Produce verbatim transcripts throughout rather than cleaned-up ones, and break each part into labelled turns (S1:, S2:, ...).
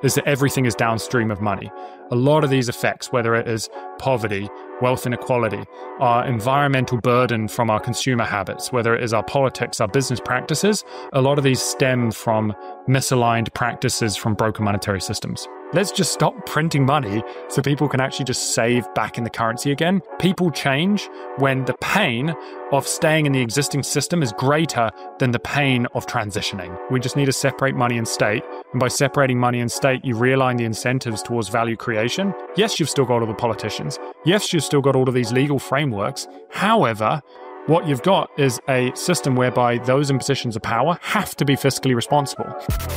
S1: is that everything is downstream of money. A lot of these effects, whether it is poverty, wealth inequality, our environmental burden from our consumer habits, whether it is our politics, our business practices, a lot of these stem from misaligned practices from broken monetary systems. Let's just stop printing money so people can actually just save back in the currency again. People change when the pain of staying in the existing system is greater than the pain of transitioning. We just need to separate money and state. And by separating money and state, you realign the incentives towards value creation. Yes, you've still got all the politicians. Yes, you've still got all of these legal frameworks. However, what you've got is a system whereby those in positions of power have to be fiscally responsible.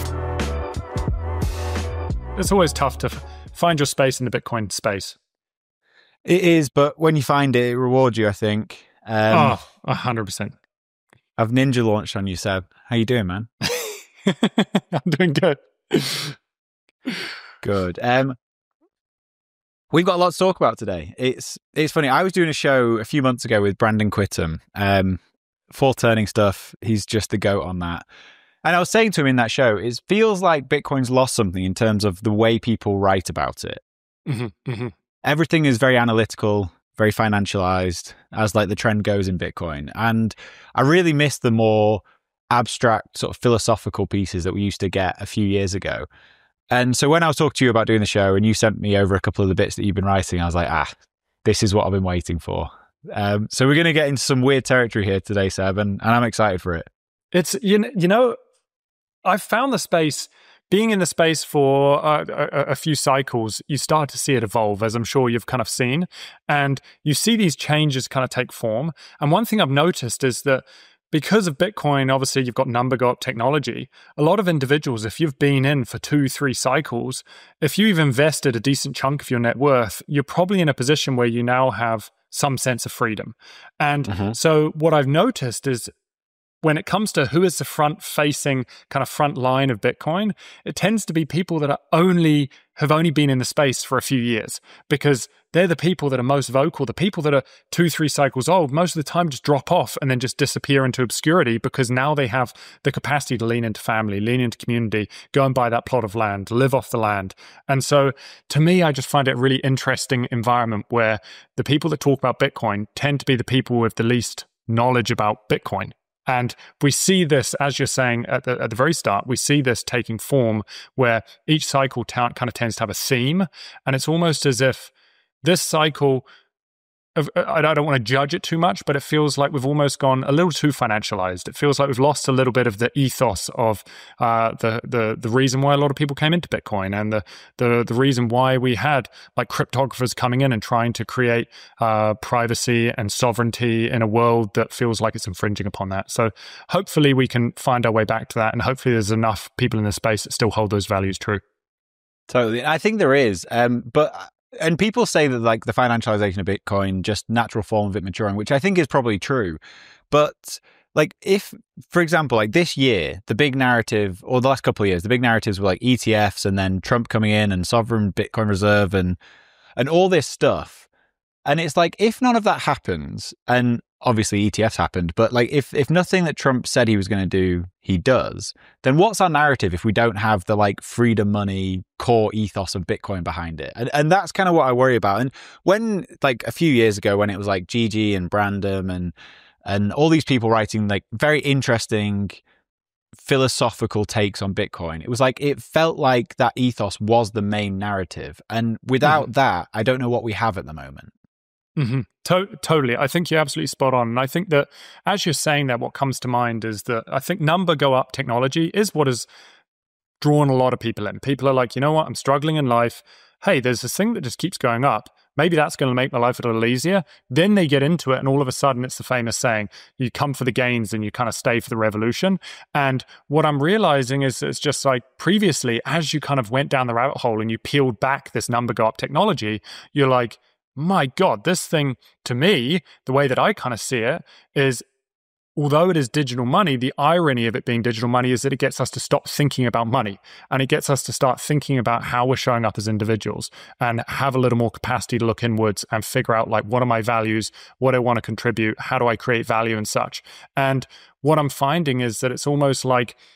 S1: It's always tough to f- find your space in the Bitcoin space.
S2: It is, but when you find it, it rewards you, I think. Um,
S1: oh, one hundred percent.
S2: I've ninja launched on you, Seb. How you doing, man?
S1: I'm doing good.
S2: Good. Um, we've got a lot to talk about today. It's it's funny. I was doing a show a few months ago with Brandon Quittem, um, full turning stuff. He's just the goat on that. And I was saying to him in that show, it feels like Bitcoin's lost something in terms of the way people write about it.
S1: Mm-hmm, mm-hmm.
S2: Everything is very analytical, very financialized, as like the trend goes in Bitcoin. And I really miss the more abstract sort of philosophical pieces that we used to get a few years ago. And so when I was talking to you about doing the show and you sent me over a couple of the bits that you've been writing, I was like, ah, this is what I've been waiting for. Um, so we're going to get into some weird territory here today, Seb, and, and I'm excited for it.
S1: It's, you know, you know I've found the space, being in the space for uh, a, a few cycles, you start to see it evolve, as I'm sure you've kind of seen. And you see these changes kind of take form. And one thing I've noticed is that because of Bitcoin, obviously you've got number go up technology. A lot of individuals, if you've been in for two, three cycles, if you've invested a decent chunk of your net worth, you're probably in a position where you now have some sense of freedom. And mm-hmm. so what I've noticed is when it comes to who is the front-facing kind of front line of Bitcoin, it tends to be people that are only have only been in the space for a few years, because they're the people that are most vocal. The people that are two, three cycles old, most of the time just drop off and then just disappear into obscurity, because now they have the capacity to lean into family, lean into community, go and buy that plot of land, live off the land. And so to me, I just find it a really interesting environment where the people that talk about Bitcoin tend to be the people with the least knowledge about Bitcoin. And we see this, as you're saying at the, at the very start, we see this taking form where each cycle t- kind of tends to have a theme. And it's almost as if this cycle, of, I don't want to judge it too much, but it feels like we've almost gone a little too financialized. It feels like we've lost a little bit of the ethos of uh, the the the reason why a lot of people came into Bitcoin, and the the the reason why we had like cryptographers coming in and trying to create uh, privacy and sovereignty in a world that feels like it's infringing upon that. So hopefully we can find our way back to that, and hopefully there's enough people in the space that still hold those values true.
S2: Totally. I think there is, um, but... And people say that like the financialization of Bitcoin, just natural form of it maturing, which I think is probably true. But like if, for example, like this year, the big narrative, or the last couple of years, the big narratives were like E T Fs and then Trump coming in and sovereign Bitcoin reserve and and all this stuff. And it's like, if none of that happens, and obviously E T Fs happened, but like if if nothing that Trump said he was going to do, he does, then what's our narrative if we don't have the like freedom money core ethos of Bitcoin behind it? And and that's kind of what I worry about. And when like a few years ago, when it was like Gigi and Brandon and and all these people writing like very interesting philosophical takes on Bitcoin, it was like it felt like that ethos was the main narrative. And without mm. that, I don't know what we have at the moment.
S1: Mm-hmm. To- totally. I think you're absolutely spot on. And I think that as you're saying that, what comes to mind is that I think number go up technology is what has drawn a lot of people in. People are like, you know what, I'm struggling in life. Hey, there's this thing that just keeps going up. Maybe that's going to make my life a little easier. Then they get into it, and all of a sudden it's the famous saying, you come for the gains and you kind of stay for the revolution. And what I'm realizing is it's just like previously, as you kind of went down the rabbit hole and you peeled back this number go up technology, you're like, my God, this thing, to me, the way that I kind of see it is, although it is digital money, the irony of it being digital money is that it gets us to stop thinking about money, and it gets us to start thinking about how we're showing up as individuals and have a little more capacity to look inwards and figure out like, what are my values? What do I want to contribute? How do I create value and such? And what I'm finding is that it's almost like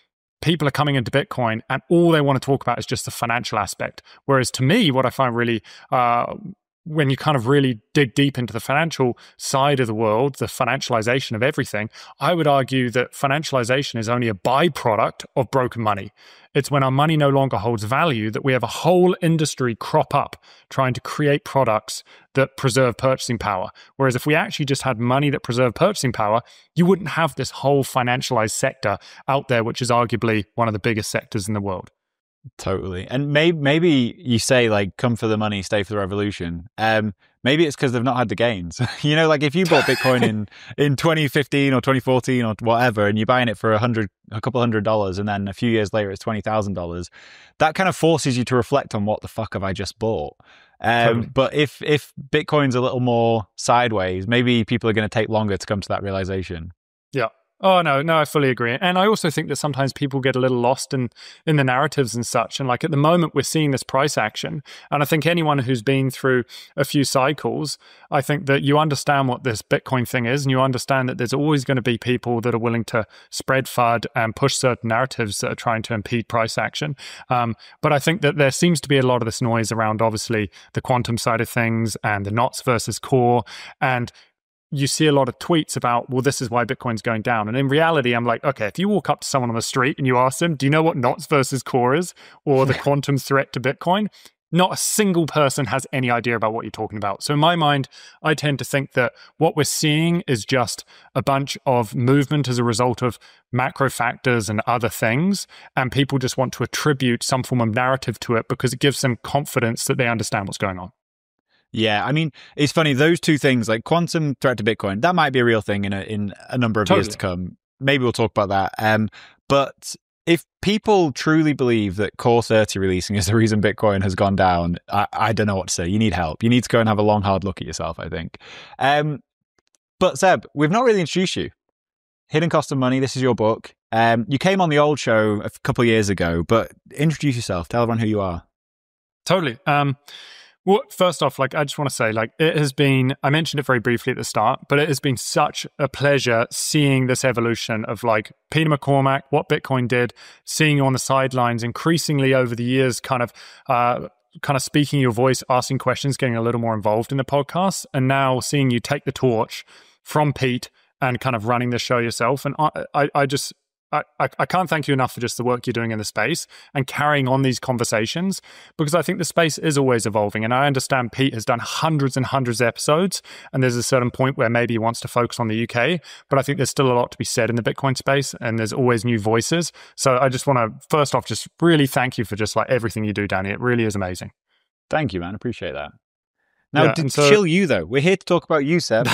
S1: people are coming into Bitcoin and all they want to talk about is just the financial aspect. Whereas to me, what I find really, uh, when you kind of really dig deep into the financial side of the world, the financialization of everything, I would argue that financialization is only a byproduct of broken money. It's when our money no longer holds value that we have a whole industry crop up trying to create products that preserve purchasing power. Whereas if we actually just had money that preserved purchasing power, you wouldn't have this whole financialized sector out there, which is arguably one of the biggest sectors in the world.
S2: Totally. And maybe maybe you say like, come for the money, stay for the revolution. Um, maybe it's because they've not had the gains. You know, like if you bought Bitcoin in, in twenty fifteen or twenty fourteen or whatever, and you're buying it for a hundred, a couple hundred dollars, and then a few years later it's twenty thousand dollars, that kind of forces you to reflect on what the fuck have I just bought. Um, totally. But if if Bitcoin's a little more sideways, maybe people are going to take longer to come to that realization.
S1: Yeah. Oh, no, no, I fully agree. And I also think that sometimes people get a little lost in, in the narratives and such. And like at the moment, we're seeing this price action. And I think anyone who's been through a few cycles, I think that you understand what this Bitcoin thing is. And you understand that there's always going to be people that are willing to spread F U D and push certain narratives that are trying to impede price action. Um, but I think that there seems to be a lot of this noise around, obviously, the quantum side of things and the N O T S versus core. And you see a lot of tweets about, well, this is why Bitcoin's going down. And in reality, I'm like, okay, if you walk up to someone on the street and you ask them, do you know what N O T S versus core is, or the quantum threat to Bitcoin? Not a single person has any idea about what you're talking about. So in my mind, I tend to think that what we're seeing is just a bunch of movement as a result of macro factors and other things. And people just want to attribute some form of narrative to it because it gives them confidence that they understand what's going on.
S2: Yeah, I mean, it's funny, those two things, like quantum threat to Bitcoin, that might be a real thing in a, in a number of totally. years to come. Maybe we'll talk about that. Um, but if people truly believe that Core thirty releasing is the reason Bitcoin has gone down, I, I don't know what to say. You need help. You need to go and have a long, hard look at yourself, I think. Um, but Seb, we've not really introduced you. Hidden Cost of Money, this is your book. Um, you came on the old show a couple of years ago, but introduce yourself. Tell everyone who you are.
S1: Totally. Um, Well, first off, like I just want to say, like it has been, I mentioned it very briefly at the start, but it has been such a pleasure seeing this evolution of like Peter McCormack, what Bitcoin did, seeing you on the sidelines, increasingly over the years, kind of, uh, kind of speaking your voice, asking questions, getting a little more involved in the podcast, and now seeing you take the torch from Pete and kind of running the show yourself. And I, I, I just. I, I can't thank you enough for just the work you're doing in the space and carrying on these conversations, because I think the space is always evolving. And I understand Pete has done hundreds and hundreds of episodes, and there's a certain point where maybe he wants to focus on the U K, but I think there's still a lot to be said in the Bitcoin space, and there's always new voices. So I just want to, first off, just really thank you for just like everything you do, Danny. It really is amazing.
S2: Thank you, man. Appreciate that. Now,
S1: yeah,
S2: to
S1: so,
S2: chill you, though, we're here to talk about you, Seb.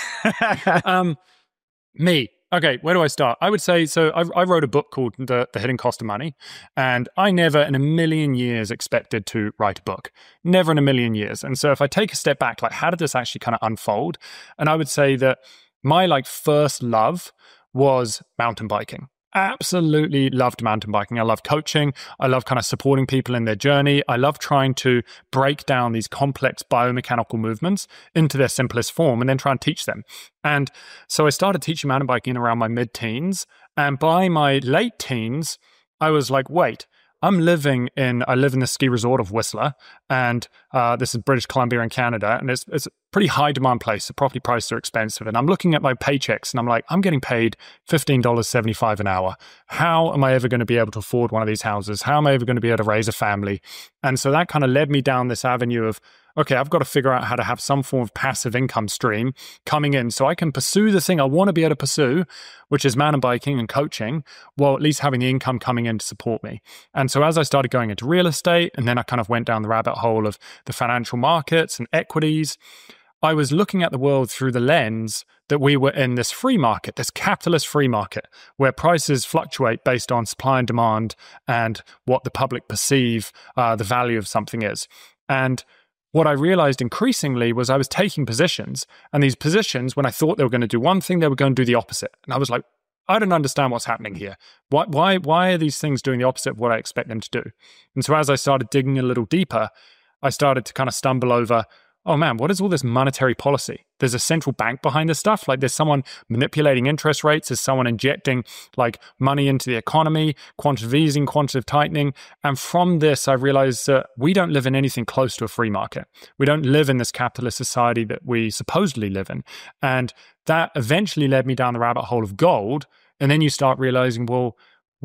S1: um, me. Okay, where do I start? I would say, so I, I wrote a book called the, the Hidden Cost of Money, and I never in a million years expected to write a book. Never in a million years. And so if I take a step back, like how did this actually kind of unfold? And I would say that my like first love was mountain biking. Absolutely loved mountain biking. I love coaching. I love kind of supporting people in their journey. I love trying to break down these complex biomechanical movements into their simplest form and then try and teach them. And so I started teaching mountain biking around my mid-teens. And by my late teens, I was like, wait, I'm living in, I live in the ski resort of Whistler, and uh, this is British Columbia in Canada, and it's, it's a pretty high demand place. The property prices are expensive, and I'm looking at my paychecks, and I'm like, I'm getting paid fifteen dollars and seventy-five cents an hour. How am I ever going to be able to afford one of these houses? How am I ever going to be able to raise a family? And so that kind of led me down this avenue of, okay, I've got to figure out how to have some form of passive income stream coming in so I can pursue the thing I want to be able to pursue, which is mountain biking and coaching, while at least having the income coming in to support me. And so as I started going into real estate, and then I kind of went down the rabbit hole of the financial markets and equities, I was looking at the world through the lens that we were in this free market, this capitalist free market, where prices fluctuate based on supply and demand and what the public perceive uh, the value of something is. And what I realized increasingly was I was taking positions, and these positions, when I thought they were going to do one thing, they were going to do the opposite. And I was like, I don't understand what's happening here. Why, why, why are these things doing the opposite of what I expect them to do? And so as I started digging a little deeper, I started to kind of stumble over, oh man, what is all this monetary policy? There's a central bank behind this stuff. Like there's someone manipulating interest rates. There's someone injecting like money into the economy, quantitative easing, quantitative tightening. And from this, I realized that we don't live in anything close to a free market. We don't live in this capitalist society that we supposedly live in. And that eventually led me down the rabbit hole of gold. And then you start realizing, well,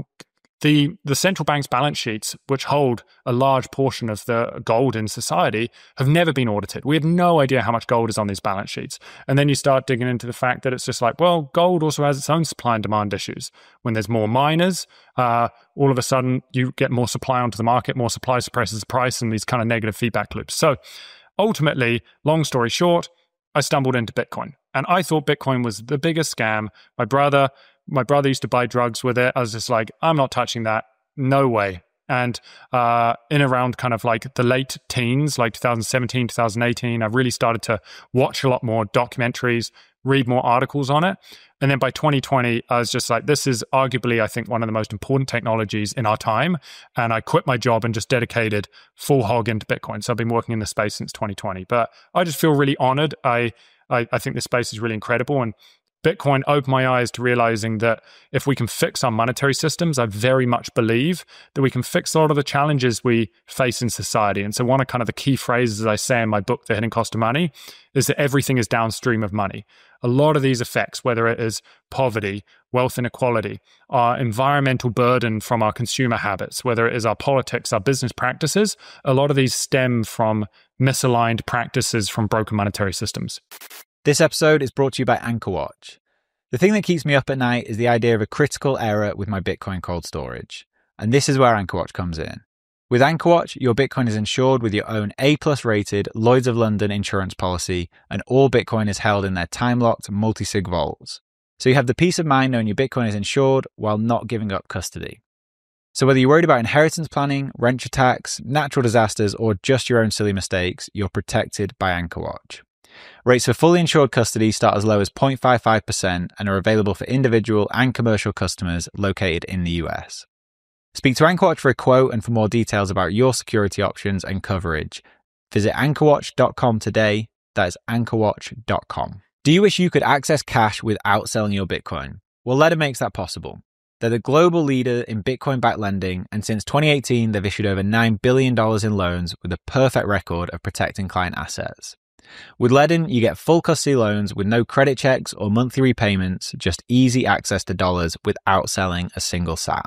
S1: The the central bank's balance sheets, which hold a large portion of the gold in society, have never been audited. We have no idea how much gold is on these balance sheets. And then you start digging into the fact that it's just like, well, gold also has its own supply and demand issues. When there's more miners, uh, all of a sudden you get more supply onto the market, more supply suppresses the price, and these kind of negative feedback loops. So ultimately, long story short, I stumbled into Bitcoin. And I thought Bitcoin was the biggest scam. My brother... My brother used to buy drugs with it. I was just like, I'm not touching that. No way. And uh, in around kind of like the late teens, like twenty seventeen, twenty eighteen, I really started to watch a lot more documentaries, read more articles on it. And then by twenty twenty, I was just like, this is arguably, I think, one of the most important technologies in our time. And I quit my job and just dedicated full hog into Bitcoin. So I've been working in the space since twenty twenty. But I just feel really honored. I I, I think this space is really incredible. And Bitcoin opened my eyes to realizing that if we can fix our monetary systems, I very much believe that we can fix a lot of the challenges we face in society. And so one of kind of the key phrases I say in my book, The Hidden Cost of Money, is that everything is downstream of money. A lot of these effects, whether it is poverty, wealth inequality, our environmental burden from our consumer habits, whether it is our politics, our business practices, a lot of these stem from misaligned practices from broken monetary systems.
S2: This episode is brought to you by AnchorWatch. The thing that keeps me up at night is the idea of a critical error with my Bitcoin cold storage. And this is where AnchorWatch comes in. With AnchorWatch, your Bitcoin is insured with your own A-plus rated Lloyd's of London insurance policy, and all Bitcoin is held in their time-locked multi-sig vaults. So you have the peace of mind knowing your Bitcoin is insured while not giving up custody. So whether you're worried about inheritance planning, rent attacks, natural disasters, or just your own silly mistakes, you're protected by AnchorWatch. Rates for fully insured custody start as low as zero point five five percent and are available for individual and commercial customers located in the U S. Speak to AnchorWatch for a quote and for more details about your security options and coverage. Visit anchor watch dot com today. That is anchor watch dot com. Do you wish you could access cash without selling your Bitcoin? Well, Ledn makes that possible. They're the global leader in Bitcoin-backed lending, and since twenty eighteen, they've issued over nine billion dollars in loans with a perfect record of protecting client assets. With Ledn, you get full custody loans with no credit checks or monthly repayments, just easy access to dollars without selling a single sat.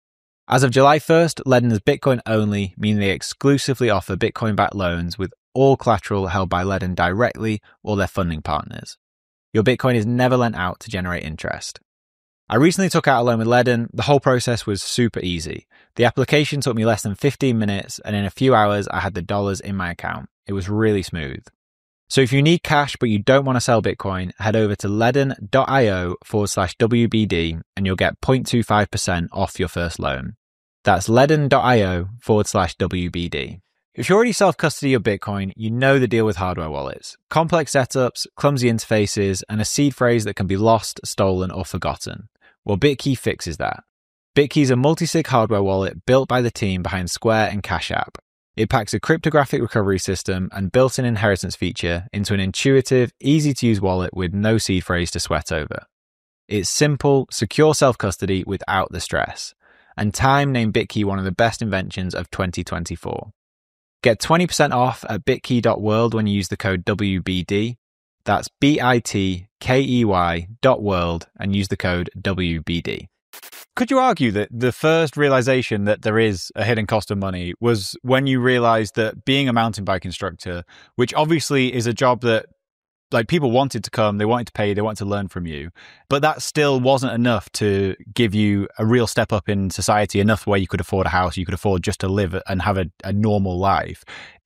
S2: As of July first, Ledn is Bitcoin only, meaning they exclusively offer Bitcoin-backed loans with all collateral held by Ledn directly or their funding partners. Your Bitcoin is never lent out to generate interest. I recently took out a loan with Ledn. The whole process was super easy. The application took me less than fifteen minutes, and in a few hours, I had the dollars in my account. It was really smooth. So if you need cash but you don't want to sell Bitcoin, head over to ledn.io forward slash WBD and you'll get zero point two five percent off your first loan. That's ledn.io forward slash WBD. If you already self-custody your Bitcoin, you know the deal with hardware wallets. Complex setups, clumsy interfaces, and a seed phrase that can be lost, stolen, or forgotten. Well, Bitkey fixes that. Bitkey is a multi-sig hardware wallet built by the team behind Square and Cash App. It packs a cryptographic recovery system and built-in inheritance feature into an intuitive, easy-to-use wallet with no seed phrase to sweat over. It's simple, secure self-custody without the stress. And Time named Bitkey one of the best inventions of twenty twenty-four. Get twenty percent off at bitkey dot world when you use the code W B D. That's B I T K E Y dot world and use the code W B D. Could you argue that the first realization that there is a hidden cost of money was when you realized that being a mountain bike instructor, which obviously is a job that like people wanted to come, they wanted to pay, they wanted to learn from you, but that still wasn't enough to give you a real step up in society, enough where you could afford a house, you could afford just to live and have a, a normal life.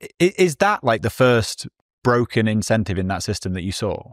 S2: Is that like the first broken incentive in that system that you saw?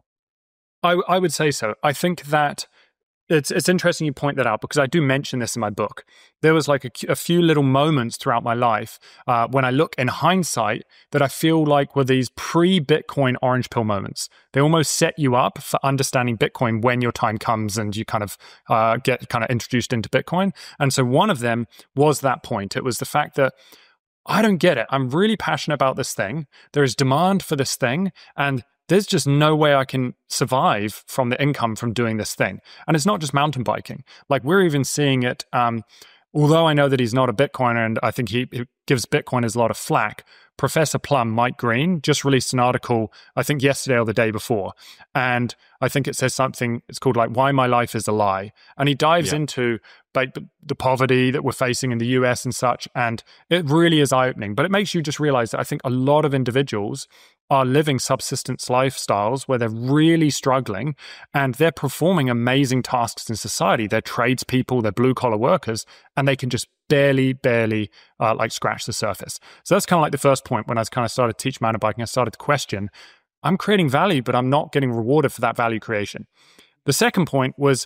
S1: I, I would say so. I think that It's it's interesting you point that out because I do mention this in my book. There was like a, a few little moments throughout my life uh, when I look in hindsight that I feel like were these pre-Bitcoin orange pill moments. They almost set you up for understanding Bitcoin when your time comes and you kind of uh, get kind of introduced into Bitcoin. And so one of them was that point. It was the fact that I don't get it. I'm really passionate about this thing. There is demand for this thing, and there's just no way I can survive from the income from doing this thing. And it's not just mountain biking. Like, we're even seeing it, um, although I know that he's not a Bitcoiner, and I think he, he gives Bitcoiners a lot of flack, Professor Plum, Mike Green, just released an article, I think yesterday or the day before. And I think it says something, it's called like, Why My Life is a Lie. And he dives yeah. into like the poverty that we're facing in the U S and such. And it really is eye-opening. But it makes you just realize that I think a lot of individuals are living subsistence lifestyles where they're really struggling and they're performing amazing tasks in society. They're tradespeople, they're blue-collar workers, and they can just barely, barely uh, like scratch the surface. So that's kind of like the first point when I kind of started to teach mountain biking. I started to question, I'm creating value, but I'm not getting rewarded for that value creation. The second point was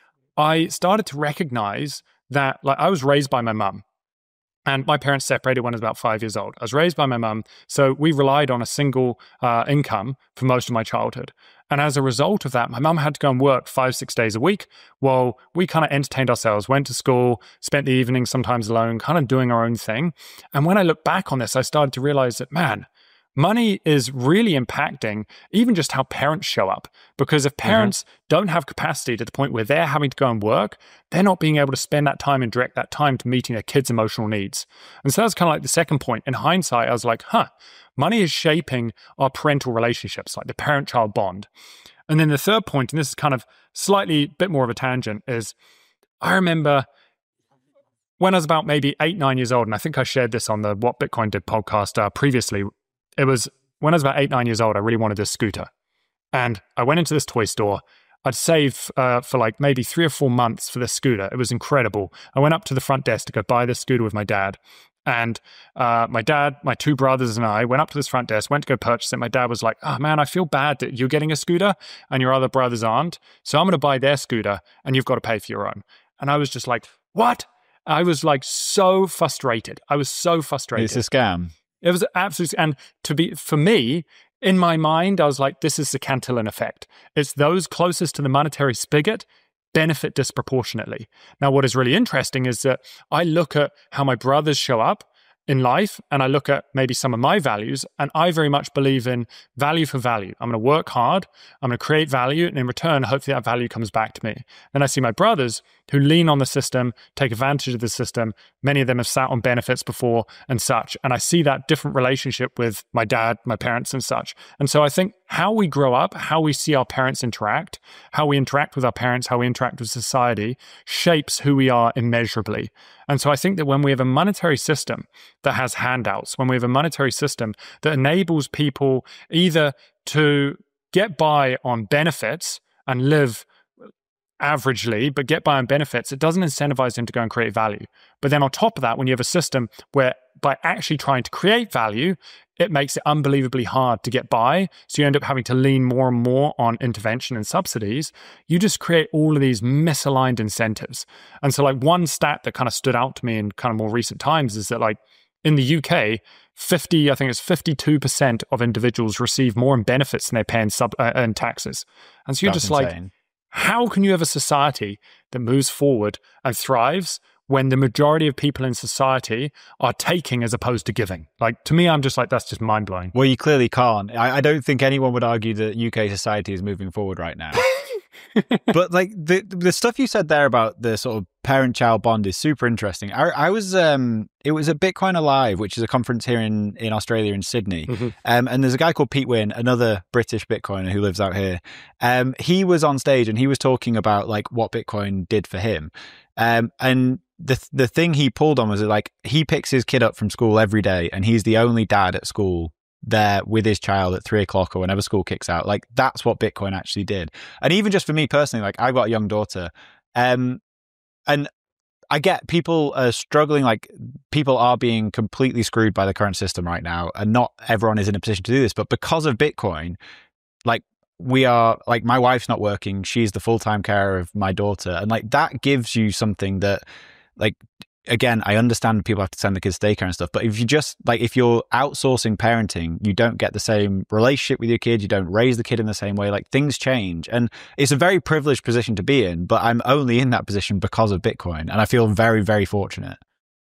S1: I started to recognize that, like, I was raised by my mum. And my parents separated when I was about five years old. I was raised by my mum, so we relied on a single uh, income for most of my childhood. And as a result of that, my mum had to go and work five, six days a week while we kind of entertained ourselves, went to school, spent the evenings sometimes alone, kind of doing our own thing. And when I look back on this, I started to realize that, man, money is really impacting even just how parents show up. Because if parents mm-hmm. don't have capacity to the point where they're having to go and work, they're not being able to spend that time and direct that time to meeting their kids' emotional needs. And so that's kind of like the second point. In hindsight, I was like, huh, money is shaping our parental relationships, like the parent-child bond. And then the third point, and this is kind of slightly bit more of a tangent, is I remember when I was about maybe eight, nine years old, and I think I shared this on the What Bitcoin Did podcast uh, previously. It was when I was about eight, nine years old, I really wanted this scooter. And I went into this toy store. I'd saved uh, for like maybe three or four months for this scooter. It was incredible. I went up to the front desk to go buy this scooter with my dad. And uh, my dad, my two brothers and I went up to this front desk, went to go purchase it. My dad was like, oh man, I feel bad that you're getting a scooter and your other brothers aren't. So I'm going to buy their scooter and you've got to pay for your own. And I was just like, what? I was like so frustrated. I was so frustrated.
S2: It's a scam.
S1: It was absolutely, and to be, for me, in my mind, I was like, this is the Cantillon effect. It's those closest to the monetary spigot benefit disproportionately. Now, what is really interesting is that I look at how my brothers show up in life, and I look at maybe some of my values, and I very much believe in value for value. I'm going to work hard, I'm going to create value, and in return, hopefully that value comes back to me. Then I see my brothers who lean on the system, take advantage of the system. Many of them have sat on benefits before and such, and I see that different relationship with my dad, my parents, and such. And so I think how we grow up, how we see our parents interact, how we interact with our parents, how we interact with society, shapes who we are immeasurably. And so I think that when we have a monetary system that has handouts, when we have a monetary system that enables people either to get by on benefits and live averagely, but get by on benefits, it doesn't incentivize them to go and create value. But then on top of that, when you have a system where by actually trying to create value, it makes it unbelievably hard to get by, so you end up having to lean more and more on intervention and subsidies, you just create all of these misaligned incentives. And so like one stat that kind of stood out to me in kind of more recent times is that like in the U K, fifty, I think it's fifty-two percent of individuals receive more in benefits than they pay in, sub, uh, in taxes. And so you're
S2: That's
S1: just
S2: insane.
S1: like, how can you have a society that moves forward and thrives when the majority of people in society are taking as opposed to giving? Like, to me, I'm just like, that's just mind-blowing.
S2: Well, you clearly can't. I, I don't think anyone would argue that U K society is moving forward right now. But like the the stuff you said there about the sort of parent-child bond is super interesting. I, I was, um, it was a Bitcoin Alive, which is a conference here in, in Australia, in Sydney. Mm-hmm. Um, and there's a guy called Pete Wynn, another British Bitcoiner who lives out here. Um, he was on stage and he was talking about like what Bitcoin did for him. Um, and the the thing he pulled on was that, like, he picks his kid up from school every day and he's the only dad at school there with his child at three o'clock or whenever school kicks out. Like, that's what Bitcoin actually did. And even just for me personally, like, I've got a young daughter, um, and I get people are struggling, like, people are being completely screwed by the current system right now, and not everyone is in a position to do this. But because of Bitcoin, like, we are, like, my wife's not working, she's the full-time carer of my daughter, and like that gives you something that, like, again, I understand people have to send the kids to daycare and stuff, but if you just, like, if you're outsourcing parenting, you don't get the same relationship with your kid, you don't raise the kid in the same way, like, things change. And it's a very privileged position to be in, but I'm only in that position because of Bitcoin, and I feel very, very fortunate.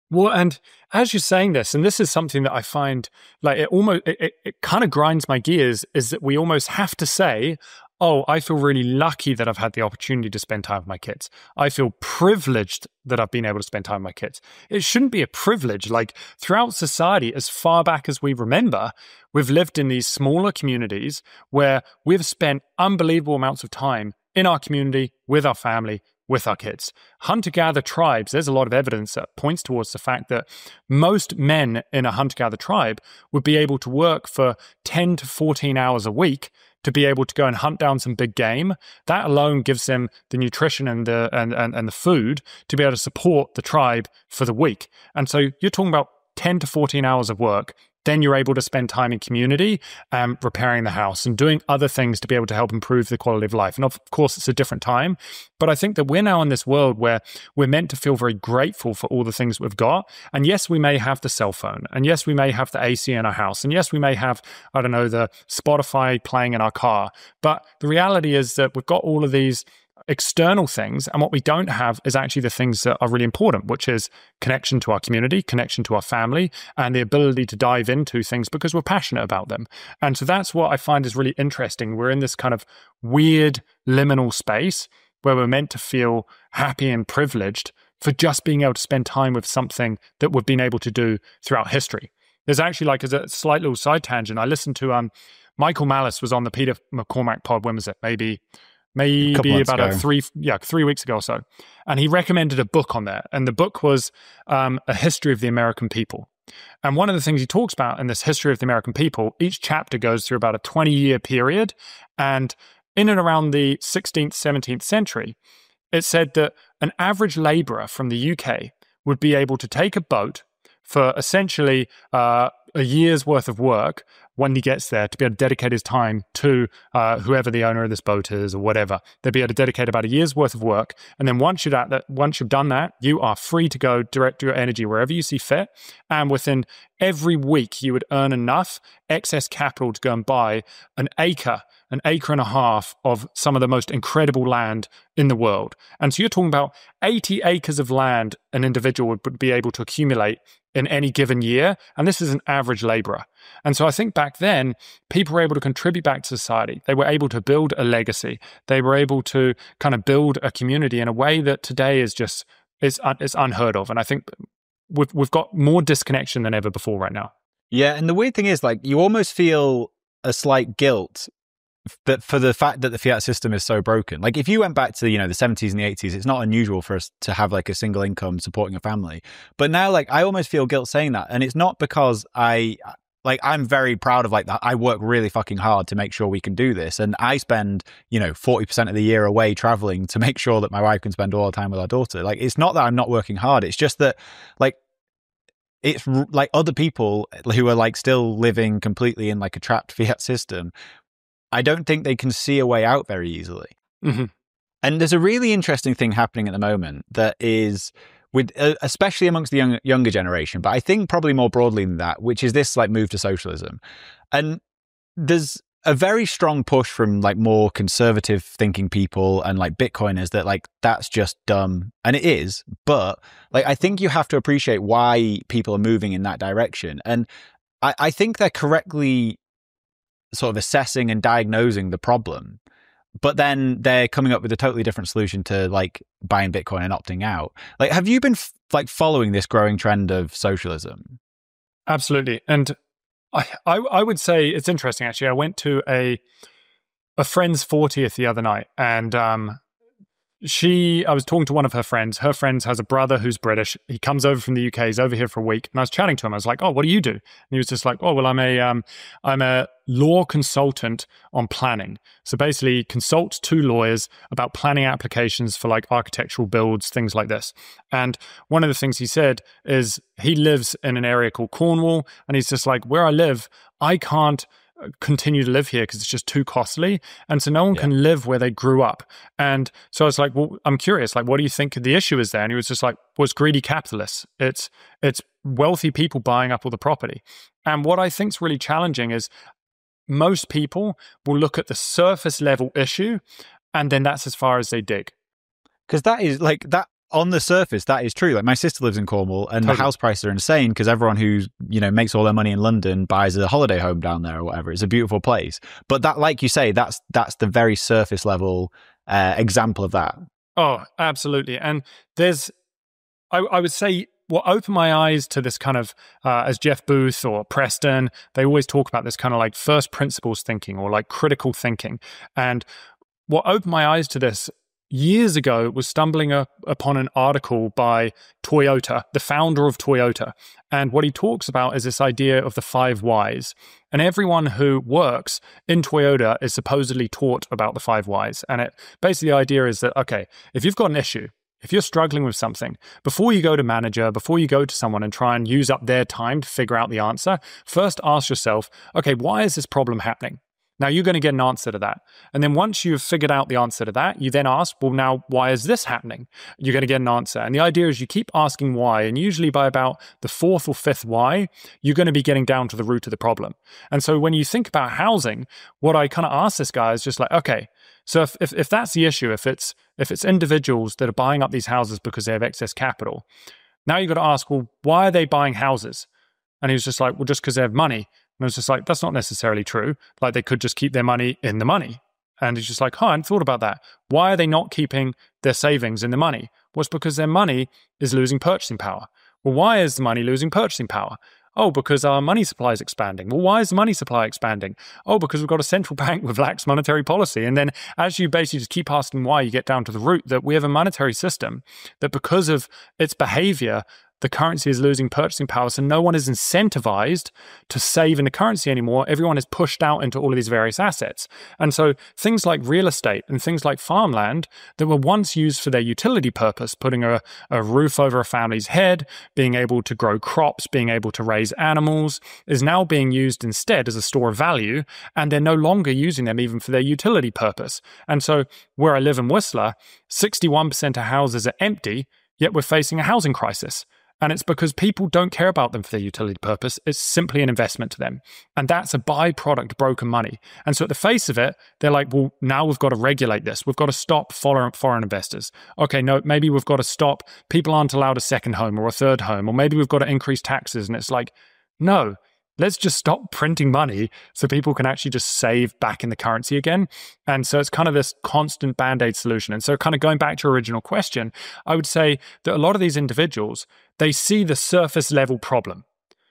S1: Well, and as you're saying this, and this is something that I find like it almost, it, it, it kind of grinds my gears, is that we almost have to say, oh, I feel really lucky that I've had the opportunity to spend time with my kids. I feel privileged that I've been able to spend time with my kids. It shouldn't be a privilege. Like throughout society, as far back as we remember, we've lived in these smaller communities where we've spent unbelievable amounts of time in our community, with our family, with our kids. Hunter-gatherer tribes, there's a lot of evidence that points towards the fact that most men in a hunter-gatherer tribe would be able to work for ten to fourteen hours a week to be able to go and hunt down some big game. That alone gives them the nutrition and the and, and, and the food to be able to support the tribe for the week. And so you're talking about ten to fourteen hours of work. Then you're able to spend time in community, um, repairing the house and doing other things to be able to help improve the quality of life. And of course, it's a different time. But I think that we're now in this world where we're meant to feel very grateful for all the things we've got. And yes, we may have the cell phone. And yes, we may have the A C in our house. And yes, we may have, I don't know, the Spotify playing in our car. But the reality is that we've got all of these external things, and what we don't have is actually the things that are really important, which is connection to our community, connection to our family, and the ability to dive into things because we're passionate about them. And so that's what I find is really interesting. We're in this kind of weird liminal space where we're meant to feel happy and privileged for just being able to spend time with something that we've been able to do throughout history. There's actually, like, as a slight little side tangent, I listened to um Michael Malice was on the Peter McCormack pod. When was it? Maybe Maybe about a three, yeah, three weeks ago or so. And he recommended a book on that. And the book was um, A History of the American People. And one of the things he talks about in this History of the American People, each chapter goes through about a twenty-year period. And in and around the sixteenth, seventeenth century, it said that an average laborer from the U K would be able to take a boat for essentially uh, a year's worth of work when he gets there, to be able to dedicate his time to uh, whoever the owner of this boat is or whatever. They'd be able to dedicate about a year's worth of work. And then once you're at that, once you've done that, you are free to go direct your energy wherever you see fit. And within every week, you would earn enough excess capital to go and buy an acre, an acre and a half of some of the most incredible land in the world. And so you're talking about eighty acres of land an individual would be able to accumulate in any given year. And this is an average laborer. And so I think back then, people were able to contribute back to society. They were able to build a legacy. They were able to kind of build a community in a way that today is just, is, is unheard of. And I think we've, we've got more disconnection than ever before right now.
S2: Yeah. And the weird thing is, like, you almost feel a slight guilt that for the fact that the fiat system is so broken. Like, if you went back to, you know, the seventies and the eighties, it's not unusual for us to have like a single income supporting a family. But now, like, I almost feel guilt saying that. And it's not because I, like, I'm very proud of like that. I work really fucking hard to make sure we can do this. And I spend, you know, forty percent of the year away traveling to make sure that my wife can spend all the time with our daughter. Like, it's not that I'm not working hard. It's just that, like, it's like other people who are like still living completely in like a trapped fiat system. I don't think they can see a way out very easily.
S1: Mm-hmm.
S2: And there's a really interesting thing happening at the moment that is with, uh, especially amongst the young, younger generation, but I think probably more broadly than that, which is this like move to socialism. And there's a very strong push from like more conservative thinking people and like Bitcoiners that like, that's just dumb. And it is, but like, I think you have to appreciate why people are moving in that direction. And I, I think they're correctly sort of assessing and diagnosing the problem, but then they're coming up with a totally different solution to like buying Bitcoin and opting out. Like, have you been f- like following this growing trend of socialism?
S1: Absolutely. And I, I, I would say it's interesting, actually. I went to a, a friend's fortieth the other night, and um, she, I was talking to one of her friends. Her friend has a brother who's British. He comes over from the U K. He's over here for a week. And I was chatting to him. I was like, oh, what do you do? And he was just like, oh, well, I'm a, um, I'm a law consultant on planning. So basically consult two lawyers about planning applications for like architectural builds, things like this. And one of the things he said is he lives in an area called Cornwall. And he's just like, where I live, I can't continue to live here because it's just too costly, and so no one yeah. can live where they grew up. And so I was like, well, I'm curious, like, what do you think the issue is there? And he was just like, well, it's greedy capitalists. It's it's wealthy people buying up all the property. And what I think is really challenging is most people will look at the surface level issue, and then that's as far as they dig.
S2: Because that is like that. on the surface, that is true. Like my sister lives in Cornwall, and
S1: Totally.
S2: the house prices are insane because everyone who, you know, makes all their money in London buys a holiday home down there or whatever. It's a beautiful place. But that, like you say, that's that's the very surface level uh, example of that.
S1: Oh, absolutely. And there's, I, I would say, what opened my eyes to this kind of, uh, as Jeff Booth or Preston, they always talk about this kind of like first principles thinking or like critical thinking. And what opened my eyes to this years ago was stumbling up upon an article by Toyota, the founder of Toyota. And what he talks about is this idea of the five whys. And everyone who works in Toyota is supposedly taught about the five whys. And it basically the idea is that, okay, if you've got an issue, if you're struggling with something, before you go to manager, before you go to someone and try and use up their time to figure out the answer, first ask yourself, okay, why is this problem happening? Now you're going to get an answer to that. And then once you've figured out the answer to that, you then ask, well, now why is this happening? You're going to get an answer. And the idea is you keep asking why. And usually by about the fourth or fifth why, you're going to be getting down to the root of the problem. And so when you think about housing, what I kind of ask this guy is just like, okay, so if, if if that's the issue, if it's if it's individuals that are buying up these houses because they have excess capital, now you've got to ask, well, why are they buying houses? And he was just like, well, just because they have money. And I was just like, that's not necessarily true. Like they could just keep their money in the money. And he's just like, oh, I hadn't thought about that. Why are they not keeping their savings in the money? Well, it's because their money is losing purchasing power. Well, why is the money losing purchasing power? Oh, because our money supply is expanding. Well, why is the money supply expanding? Oh, because we've got a central bank with lax monetary policy. And then as you basically just keep asking why, you get down to the root that we have a monetary system that because of its behavior, the currency is losing purchasing power. So no one is incentivized to save in the currency anymore. Everyone is pushed out into all of these various assets. And so things like real estate and things like farmland that were once used for their utility purpose, putting a, a roof over a family's head, being able to grow crops, being able to raise animals, is now being used instead as a store of value. And they're no longer using them even for their utility purpose. And so where I live in Whistler, sixty-one percent of houses are empty, yet we're facing a housing crisis. And it's because people don't care about them for their utility purpose. It's simply an investment to them. And that's a byproduct of broken money. And so at the face of it, they're like, well, now we've got to regulate this. We've got to stop foreign, foreign investors. Okay, no, maybe we've got to stop. People aren't allowed a second home or a third home. Or maybe we've got to increase taxes. And it's like, no, let's just stop printing money so people can actually just save back in the currency again. And so it's kind of this constant Band-Aid solution. And so kind of going back to your original question, I would say that a lot of these individuals, they see the surface level problem.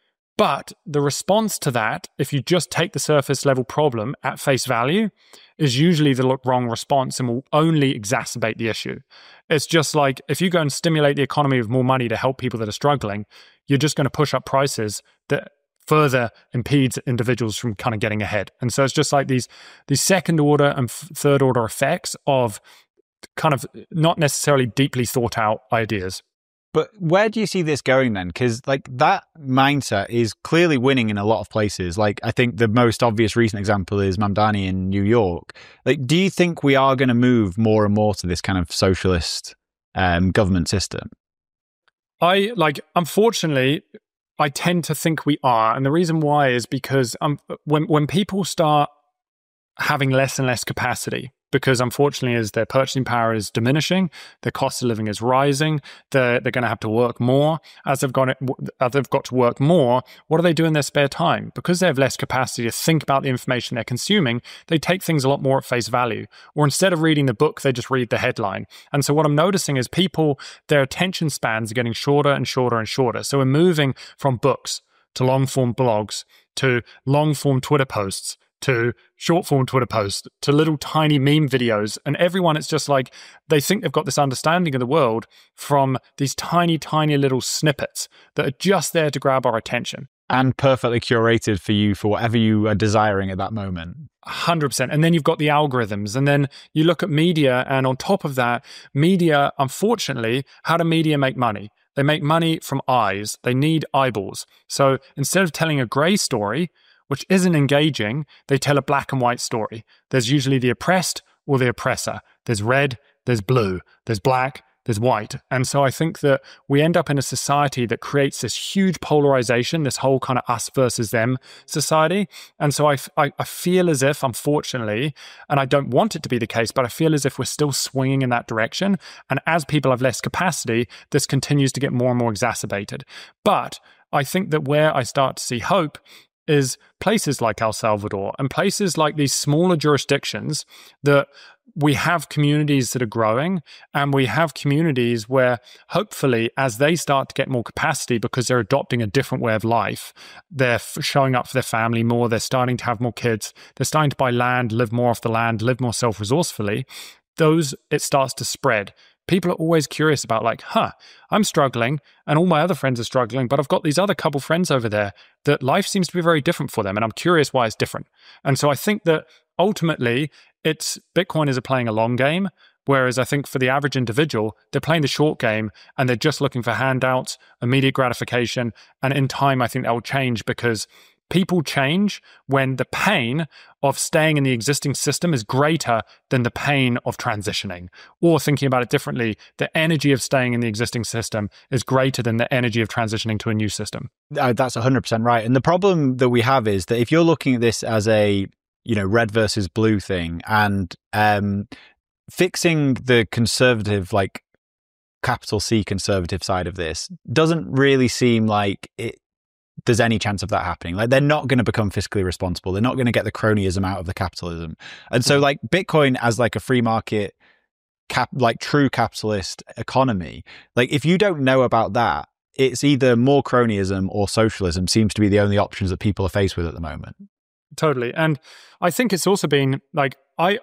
S1: But the response to that, if you just take the surface level problem at face value, is usually the wrong response and will only exacerbate the issue. It's just like if you go and stimulate the economy with more money to help people that are struggling, you're just going to push up prices that further impedes individuals from kind of getting ahead. And so it's just like these these second order and f- third order effects of kind of not necessarily deeply thought out ideas.
S2: But where do you see this going then? Because like that mindset is clearly winning in a lot of places. Like I think the most obvious recent example is Mamdani in New York. Like, do you think we are going to move more and more to this kind of socialist um, government system?
S1: I like, unfortunately, I tend to think we are. And the reason why is because um, when when people start having less and less capacity, because unfortunately as their purchasing power is diminishing, their cost of living is rising, they're, they're going to have to work more. As they've, got it, as they've got to work more, what do they do in their spare time? Because they have less capacity to think about the information they're consuming, they take things a lot more at face value. Or instead of reading the book, they just read the headline. And so what I'm noticing is people, their attention spans are getting shorter and shorter and shorter. So we're moving from books to long-form blogs to long-form Twitter posts to short-form Twitter posts, to little tiny meme videos. And everyone, it's just like, they think they've got this understanding of the world from these tiny, tiny little snippets that are just there to grab our attention.
S2: And perfectly curated for you for whatever you are desiring at that moment.
S1: one hundred percent. And then you've got the algorithms. And then you look at media, and on top of that, media, unfortunately, how do media make money? They make money from eyes. They need eyeballs. So instead of telling a grey story, which isn't engaging, they tell a black and white story. There's usually the oppressed or the oppressor. There's red, there's blue, there's black, there's white. And so I think that we end up in a society that creates this huge polarization, this whole kind of us versus them society. And so I, I, I feel as if, unfortunately, and I don't want it to be the case, but I feel as if we're still swinging in that direction. And as people have less capacity, this continues to get more and more exacerbated. But I think that where I start to see hope is places like El Salvador and places like these smaller jurisdictions that we have communities that are growing, and we have communities where hopefully as they start to get more capacity because they're adopting a different way of life, they're f- showing up for their family more, they're starting to have more kids, they're starting to buy land, live more off the land, live more self-resourcefully, those, it starts to spread. People are always curious about like, huh, I'm struggling and all my other friends are struggling, but I've got these other couple friends over there that life seems to be very different for them. And I'm curious why it's different. And so I think that ultimately it's Bitcoiners are playing a long game. Whereas I think for the average individual, they're playing the short game and they're just looking for handouts, immediate gratification. And in time, I think that will change because people change when the pain of staying in the existing system is greater than the pain of transitioning. Or thinking about it differently, the energy of staying in the existing system is greater than the energy of transitioning to a new system.
S2: Uh, that's one hundred percent right. And the problem that we have is that if you're looking at this as a, you know, red versus blue thing, and um, fixing the conservative, like capital C conservative side of this doesn't really seem like it there's any chance of that happening. Like, they're not going to become fiscally responsible. They're not going to get the cronyism out of the capitalism. And so like Bitcoin as like a free market, cap, like true capitalist economy, like if you don't know about that, it's either more cronyism or socialism seems to be the only options that people are faced with at the moment.
S1: Totally. And I think it's also been like, I,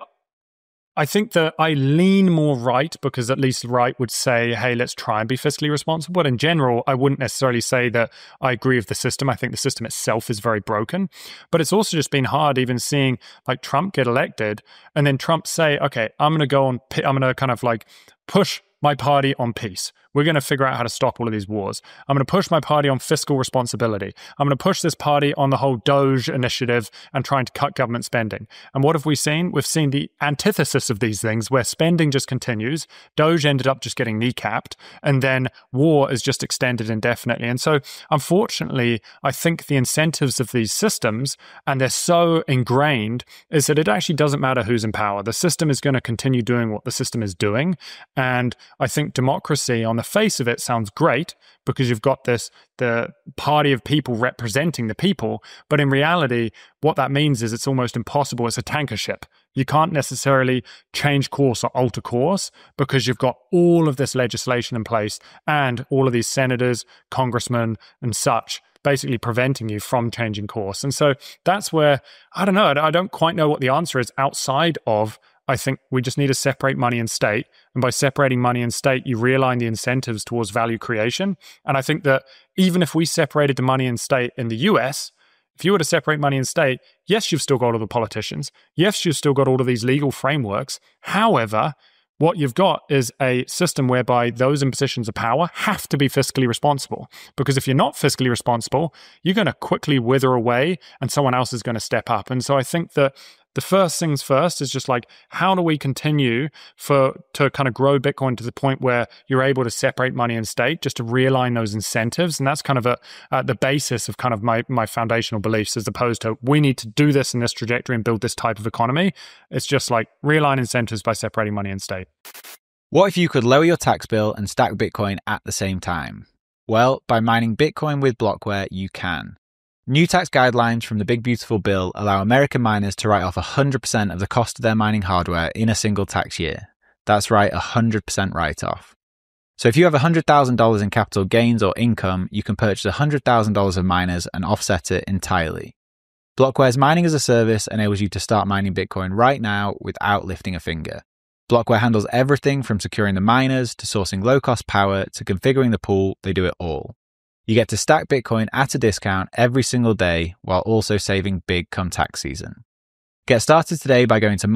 S1: I think that I lean more right because at least right would say, hey, let's try and be fiscally responsible. But in general, I wouldn't necessarily say that I agree with the system. I think the system itself is very broken. But it's also just been hard even seeing like Trump get elected and then Trump say, okay, I'm going to go on, I'm going to kind of like push my party on peace. We're going to figure out how to stop all of these wars. I'm going to push my party on fiscal responsibility. I'm going to push this party on the whole Doge initiative and trying to cut government spending. And what have we seen? We've seen the antithesis of these things where spending just continues. Doge ended up just getting kneecapped, and then war is just extended indefinitely. And so, unfortunately, I think the incentives of these systems, and they're so ingrained, is that it actually doesn't matter who's in power. The system is going to continue doing what the system is doing. And I think democracy on the face of it sounds great because you've got this the party of people representing the people, but in reality what that means is it's almost impossible. It's a tanker ship. You can't necessarily change course or alter course because you've got all of this legislation in place and all of these senators, congressmen and such basically preventing you from changing course. And so that's where, I don't know, I don't quite know what the answer is outside of, I think we just need to separate money and state. And by separating money and state, you realign the incentives towards value creation. And I think that even if we separated the money and state in the U S, if you were to separate money and state, yes, you've still got all the politicians. Yes, you've still got all of these legal frameworks. However, what you've got is a system whereby those in positions of power have to be fiscally responsible. Because if you're not fiscally responsible, you're going to quickly wither away and someone else is going to step up. And so I think that the first things first is just like, how do we continue for to kind of grow Bitcoin to the point where you're able to separate money and state, just to realign those incentives? And that's kind of a, uh, the basis of kind of my, my foundational beliefs, as opposed to we need to do this in this trajectory and build this type of economy. It's just like realign incentives by separating money and state.
S2: What if you could lower your tax bill and stack Bitcoin at the same time? Well, by mining Bitcoin with Blockware, you can. New tax guidelines from the Big Beautiful Bill allow American miners to write off one hundred percent of the cost of their mining hardware in a single tax year. That's right, one hundred percent write-off. So if you have one hundred thousand dollars in capital gains or income, you can purchase one hundred thousand dollars of miners and offset it entirely. Blockware's mining as a service enables you to start mining Bitcoin right now without lifting a finger. Blockware handles everything from securing the miners to sourcing low-cost power to configuring the pool. They do it all. You get to stack Bitcoin at a discount every single day while also saving big come tax season. Get started today by going to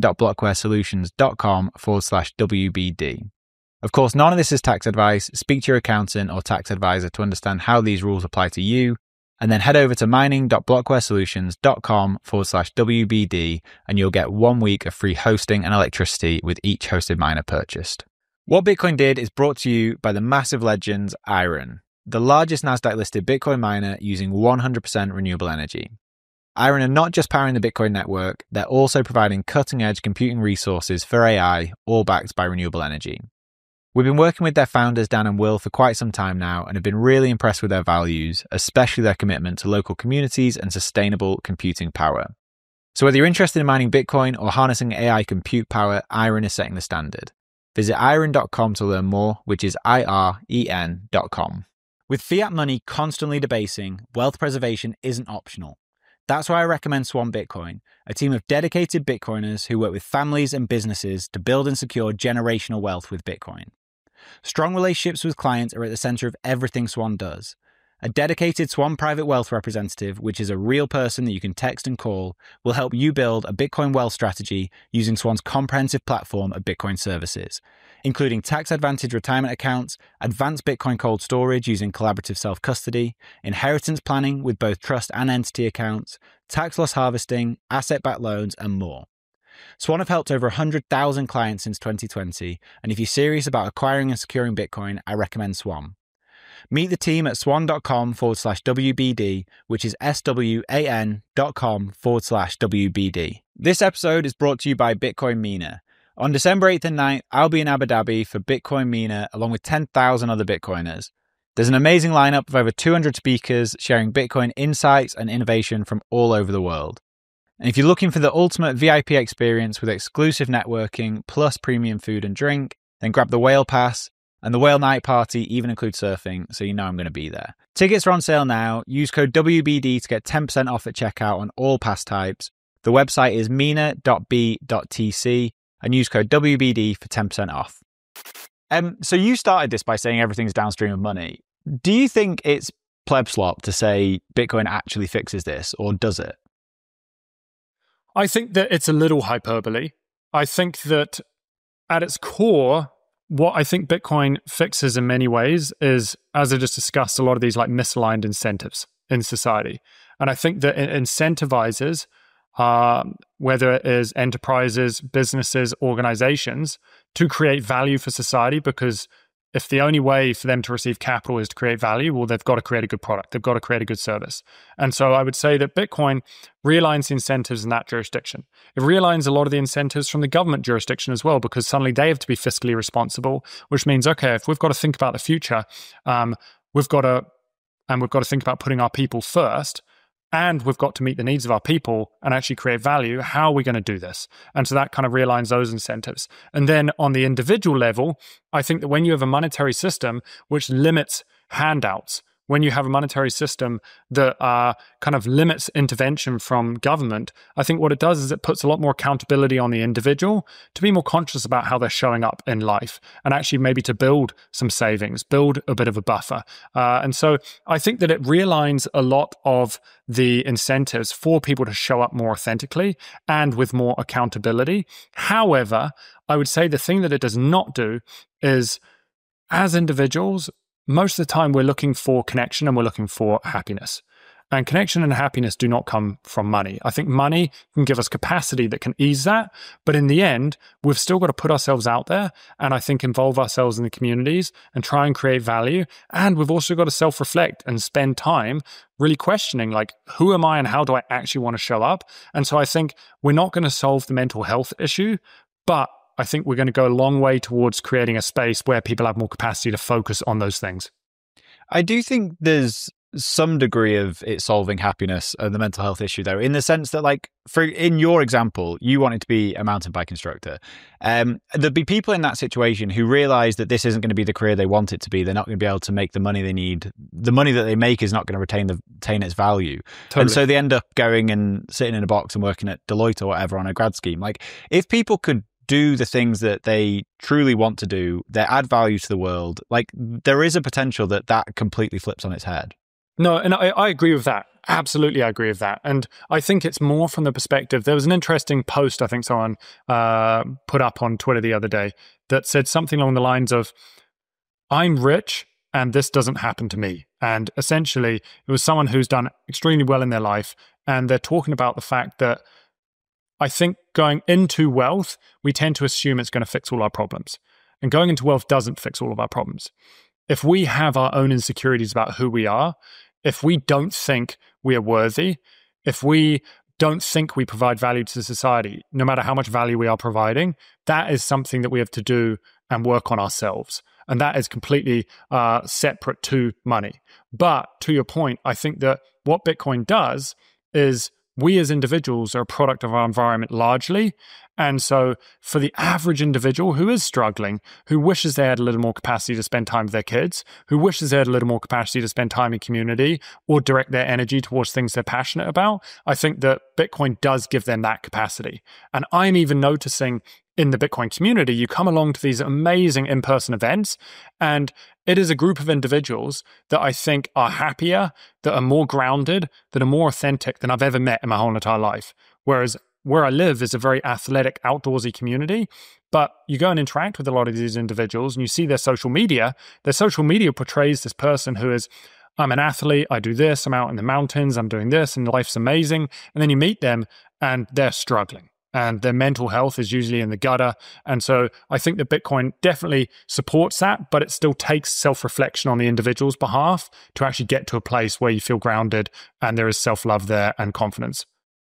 S2: mining.blockwaresolutions.com forward slash WBD. Of course, none of this is tax advice. Speak to your accountant or tax advisor to understand how these rules apply to you, and then head over to mining.blockwaresolutions.com forward slash WBD and you'll get one week of free hosting and electricity with each hosted miner purchased. What Bitcoin Did is brought to you by the massive legends Iron, the largest Nasdaq-listed Bitcoin miner using one hundred percent renewable energy. Iron are not just powering the Bitcoin network, they're also providing cutting-edge computing resources for A I, all backed by renewable energy. We've been working with their founders, Dan and Will, for quite some time now and have been really impressed with their values, especially their commitment to local communities and sustainable computing power. So whether you're interested in mining Bitcoin or harnessing A I compute power, Iron is setting the standard. Visit iron dot com to learn more, which is I R E N dot com. With fiat money constantly debasing, wealth preservation isn't optional. That's why I recommend Swan Bitcoin, a team of dedicated Bitcoiners who work with families and businesses to build and secure generational wealth with Bitcoin. Strong relationships with clients are at the center of everything Swan does. A dedicated Swan Private Wealth representative, which is a real person that you can text and call, will help you build a Bitcoin wealth strategy using Swan's comprehensive platform of Bitcoin services, including tax-advantaged retirement accounts, advanced Bitcoin cold storage using collaborative self-custody, inheritance planning with both trust and entity accounts, tax loss harvesting, asset-backed loans, and more. Swan have helped over one hundred thousand clients since twenty twenty, and if you're serious about acquiring and securing Bitcoin, I recommend Swan. Meet the team at swan.com forward slash WBD, which is S-W-A-N dot com forward slash W-B-D. This episode is brought to you by Bitcoin Mina. On December eighth and ninth, I'll be in Abu Dhabi for Bitcoin Mina along with ten thousand other Bitcoiners. There's an amazing lineup of over two hundred speakers sharing Bitcoin insights and innovation from all over the world. And if you're looking for the ultimate V I P experience with exclusive networking plus premium food and drink, then grab the Whale Pass. And the Whale Night Party even includes surfing, so you know I'm going to be there. Tickets are on sale now. Use code W B D to get ten percent off at checkout on all pass types. The website is mina dot b dot t c and use code W B D for ten percent off. Um, so you started this by saying everything's downstream of money. Do you think it's pleb slop to say Bitcoin actually fixes this, or does it?
S1: I think that it's a little hyperbole. I think that at its core, what I think Bitcoin fixes in many ways is, as I just discussed, a lot of these like misaligned incentives in society. And I think that it incentivizes, um, whether it is enterprises, businesses, organizations, to create value for society, because if the only way for them to receive capital is to create value, well, they've got to create a good product. They've got to create a good service. And so I would say that Bitcoin realigns the incentives in that jurisdiction. It realigns a lot of the incentives from the government jurisdiction as well, because suddenly they have to be fiscally responsible, which means, okay, if we've got to think about the future, um, we've got to, and we've got to think about putting our people first, and we've got to meet the needs of our people and actually create value. How are we going to do this? And so that kind of realigns those incentives. And then on the individual level, I think that when you have a monetary system which limits handouts, when you have a monetary system that uh, kind of limits intervention from government, I think what it does is it puts a lot more accountability on the individual to be more conscious about how they're showing up in life, and actually maybe to build some savings, build a bit of a buffer. Uh, and so I think that it realigns a lot of the incentives for people to show up more authentically and with more accountability. However, I would say the thing that it does not do is, as individuals, most of the time we're looking for connection and we're looking for happiness. And connection and happiness do not come from money. I think money can give us capacity that can ease that. But in the end, we've still got to put ourselves out there and I think involve ourselves in the communities and try and create value. And we've also got to self-reflect and spend time really questioning, like, who am I and how do I actually want to show up? And so I think we're not going to solve the mental health issue, but I think we're going to go a long way towards creating a space where people have more capacity to focus on those things.
S2: I do think there's some degree of it solving happiness and the mental health issue, though, in the sense that, like, for in your example, you wanted to be a mountain bike instructor. Um, there'd be people in that situation who realize that this isn't going to be the career they want it to be. They're not going to be able to make the money they need. The money that they make is not going to retain the retain its value. Totally. And so they end up going and sitting in a box and working at Deloitte or whatever on a grad scheme. Like, if people could do the things that they truly want to do, that add value to the world, like, there is a potential that that completely flips on its head.
S1: No, and I, I agree with that. Absolutely, I agree with that. And I think it's more from the perspective, there was an interesting post I think someone uh, put up on Twitter the other day that said something along the lines of, I'm rich and this doesn't happen to me. And essentially, it was someone who's done extremely well in their life, and they're talking about the fact that I think going into wealth, we tend to assume it's going to fix all our problems. And going into wealth doesn't fix all of our problems. If we have our own insecurities about who we are, if we don't think we are worthy, if we don't think we provide value to society, no matter how much value we are providing, that is something that we have to do and work on ourselves. And that is completely uh, separate to money. But to your point, I think that what Bitcoin does is we as individuals are a product of our environment largely. And so for the average individual who is struggling, who wishes they had a little more capacity to spend time with their kids, who wishes they had a little more capacity to spend time in community or direct their energy towards things they're passionate about, I think that Bitcoin does give them that capacity. And I'm even noticing in the Bitcoin community, you come along to these amazing in-person events, and it is a group of individuals that I think are happier, that are more grounded, that are more authentic than I've ever met in my whole entire life. Whereas where I live is a very athletic, outdoorsy community, but you go and interact with a lot of these individuals and you see their social media. Their social media portrays this person who is, I'm an athlete, I do this, I'm out in the mountains, I'm doing this, and life's amazing. And then you meet them and they're struggling. And their mental health is usually in the gutter. And so I think that Bitcoin definitely supports that, but it still takes self-reflection on the individual's behalf to actually get to a place where you feel grounded and there is self-love there and confidence.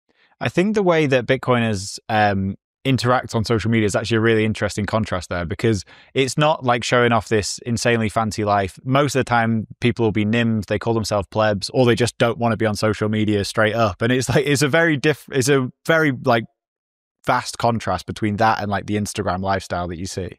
S2: I think the way that Bitcoiners um, interact on social media is actually a really interesting contrast there, because it's not like showing off this insanely fancy life. Most of the time, people will be N I Ms, they call themselves plebs, or they just don't want to be on social media straight up. And it's like, it's a very diff, it's a very like, vast contrast between that and like the Instagram lifestyle that you see.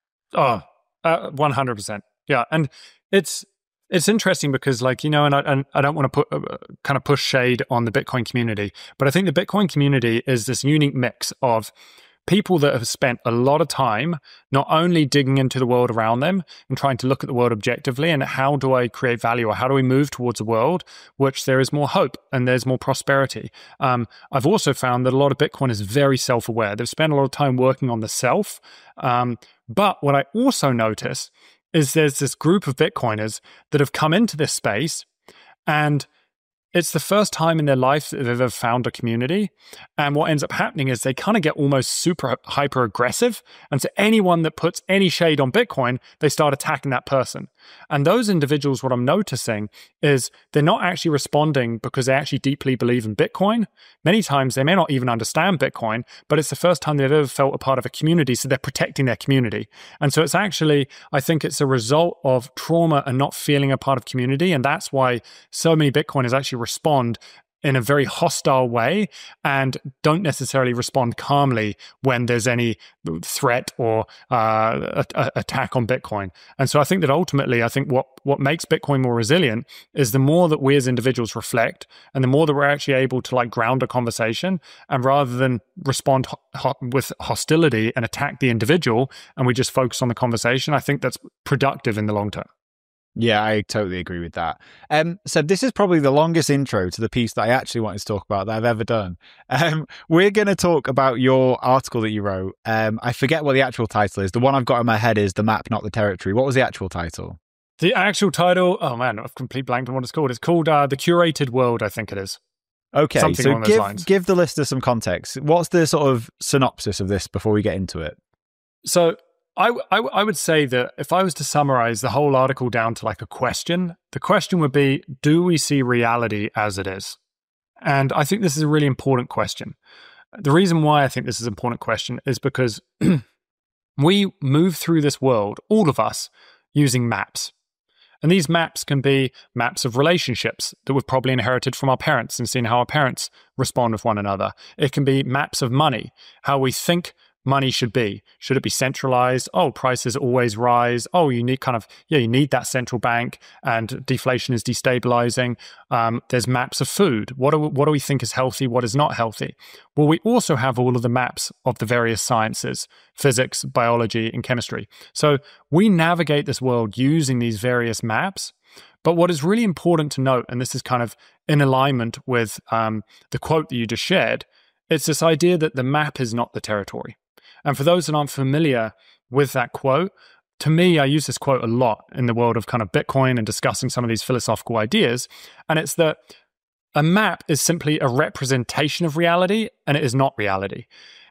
S1: Oh, uh, one hundred percent. Yeah. And it's, it's interesting because like, you know, and I, and I don't want to put uh, kind of push shade on the Bitcoin community, but I think the Bitcoin community is this unique mix of people that have spent a lot of time not only digging into the world around them and trying to look at the world objectively and how do I create value or how do we move towards a world which there is more hope and there's more prosperity. Um, I've also found that a lot of Bitcoin is very self-aware. They've spent a lot of time working on the self. Um, but what I also notice is there's this group of Bitcoiners that have come into this space and it's the first time in their life that they've ever found a community. And what ends up happening is they kind of get almost super hyper aggressive. And so anyone that puts any shade on Bitcoin, they start attacking that person. And those individuals, what I'm noticing is they're not actually responding because they actually deeply believe in Bitcoin. Many times they may not even understand Bitcoin, but it's the first time they've ever felt a part of a community. So they're protecting their community. And so it's actually, I think it's a result of trauma and not feeling a part of community. And that's why so many Bitcoiners actually respond in a very hostile way and don't necessarily respond calmly when there's any threat or uh, a, a attack on Bitcoin. And so I think that ultimately, I think what, what makes Bitcoin more resilient is the more that we as individuals reflect and the more that we're actually able to like ground a conversation, and rather than respond ho- ho- with hostility and attack the individual and we just focus on the conversation, I think that's productive in the long term.
S2: Yeah, I totally agree with that. Um, so this is probably the longest intro to the piece that I actually wanted to talk about that I've ever done. Um, we're going to talk about your article that you wrote. Um, I forget what the actual title is. The one I've got in my head is The Map, Not the Territory. What was the actual title?
S1: The actual title, oh man, I've completely blanked on what it's called. It's called uh, The Curated World, I think it is.
S2: Okay,
S1: Something
S2: so
S1: along those
S2: give,
S1: lines.
S2: give the listener some context. What's the sort of synopsis of this before we get into it?
S1: So I, I, I would say that if I was to summarize the whole article down to like a question, the question would be, do we see reality as it is? And I think this is a really important question. The reason why I think this is an important question is because we move through this world, all of us, using maps. And these maps can be maps of relationships that we've probably inherited from our parents and seen how our parents respond with one another. It can be maps of money, how we think money should be. Should it be centralized? Oh, prices always rise. Oh, you need kind of, yeah, you need that central bank and deflation is destabilizing. Um, there's maps of food. What do, we, what do we think is healthy? What is not healthy? Well, we also have all of the maps of the various sciences, physics, biology, and chemistry. So we navigate this world using these various maps. But what is really important to note, and this is kind of in alignment with um, the quote that you just shared, it's this idea that the map is not the territory. And for those that aren't familiar with that quote, to me, I use this quote a lot in the world of kind of Bitcoin and discussing some of these philosophical ideas. And it's that a map is simply a representation of reality, and it is not reality.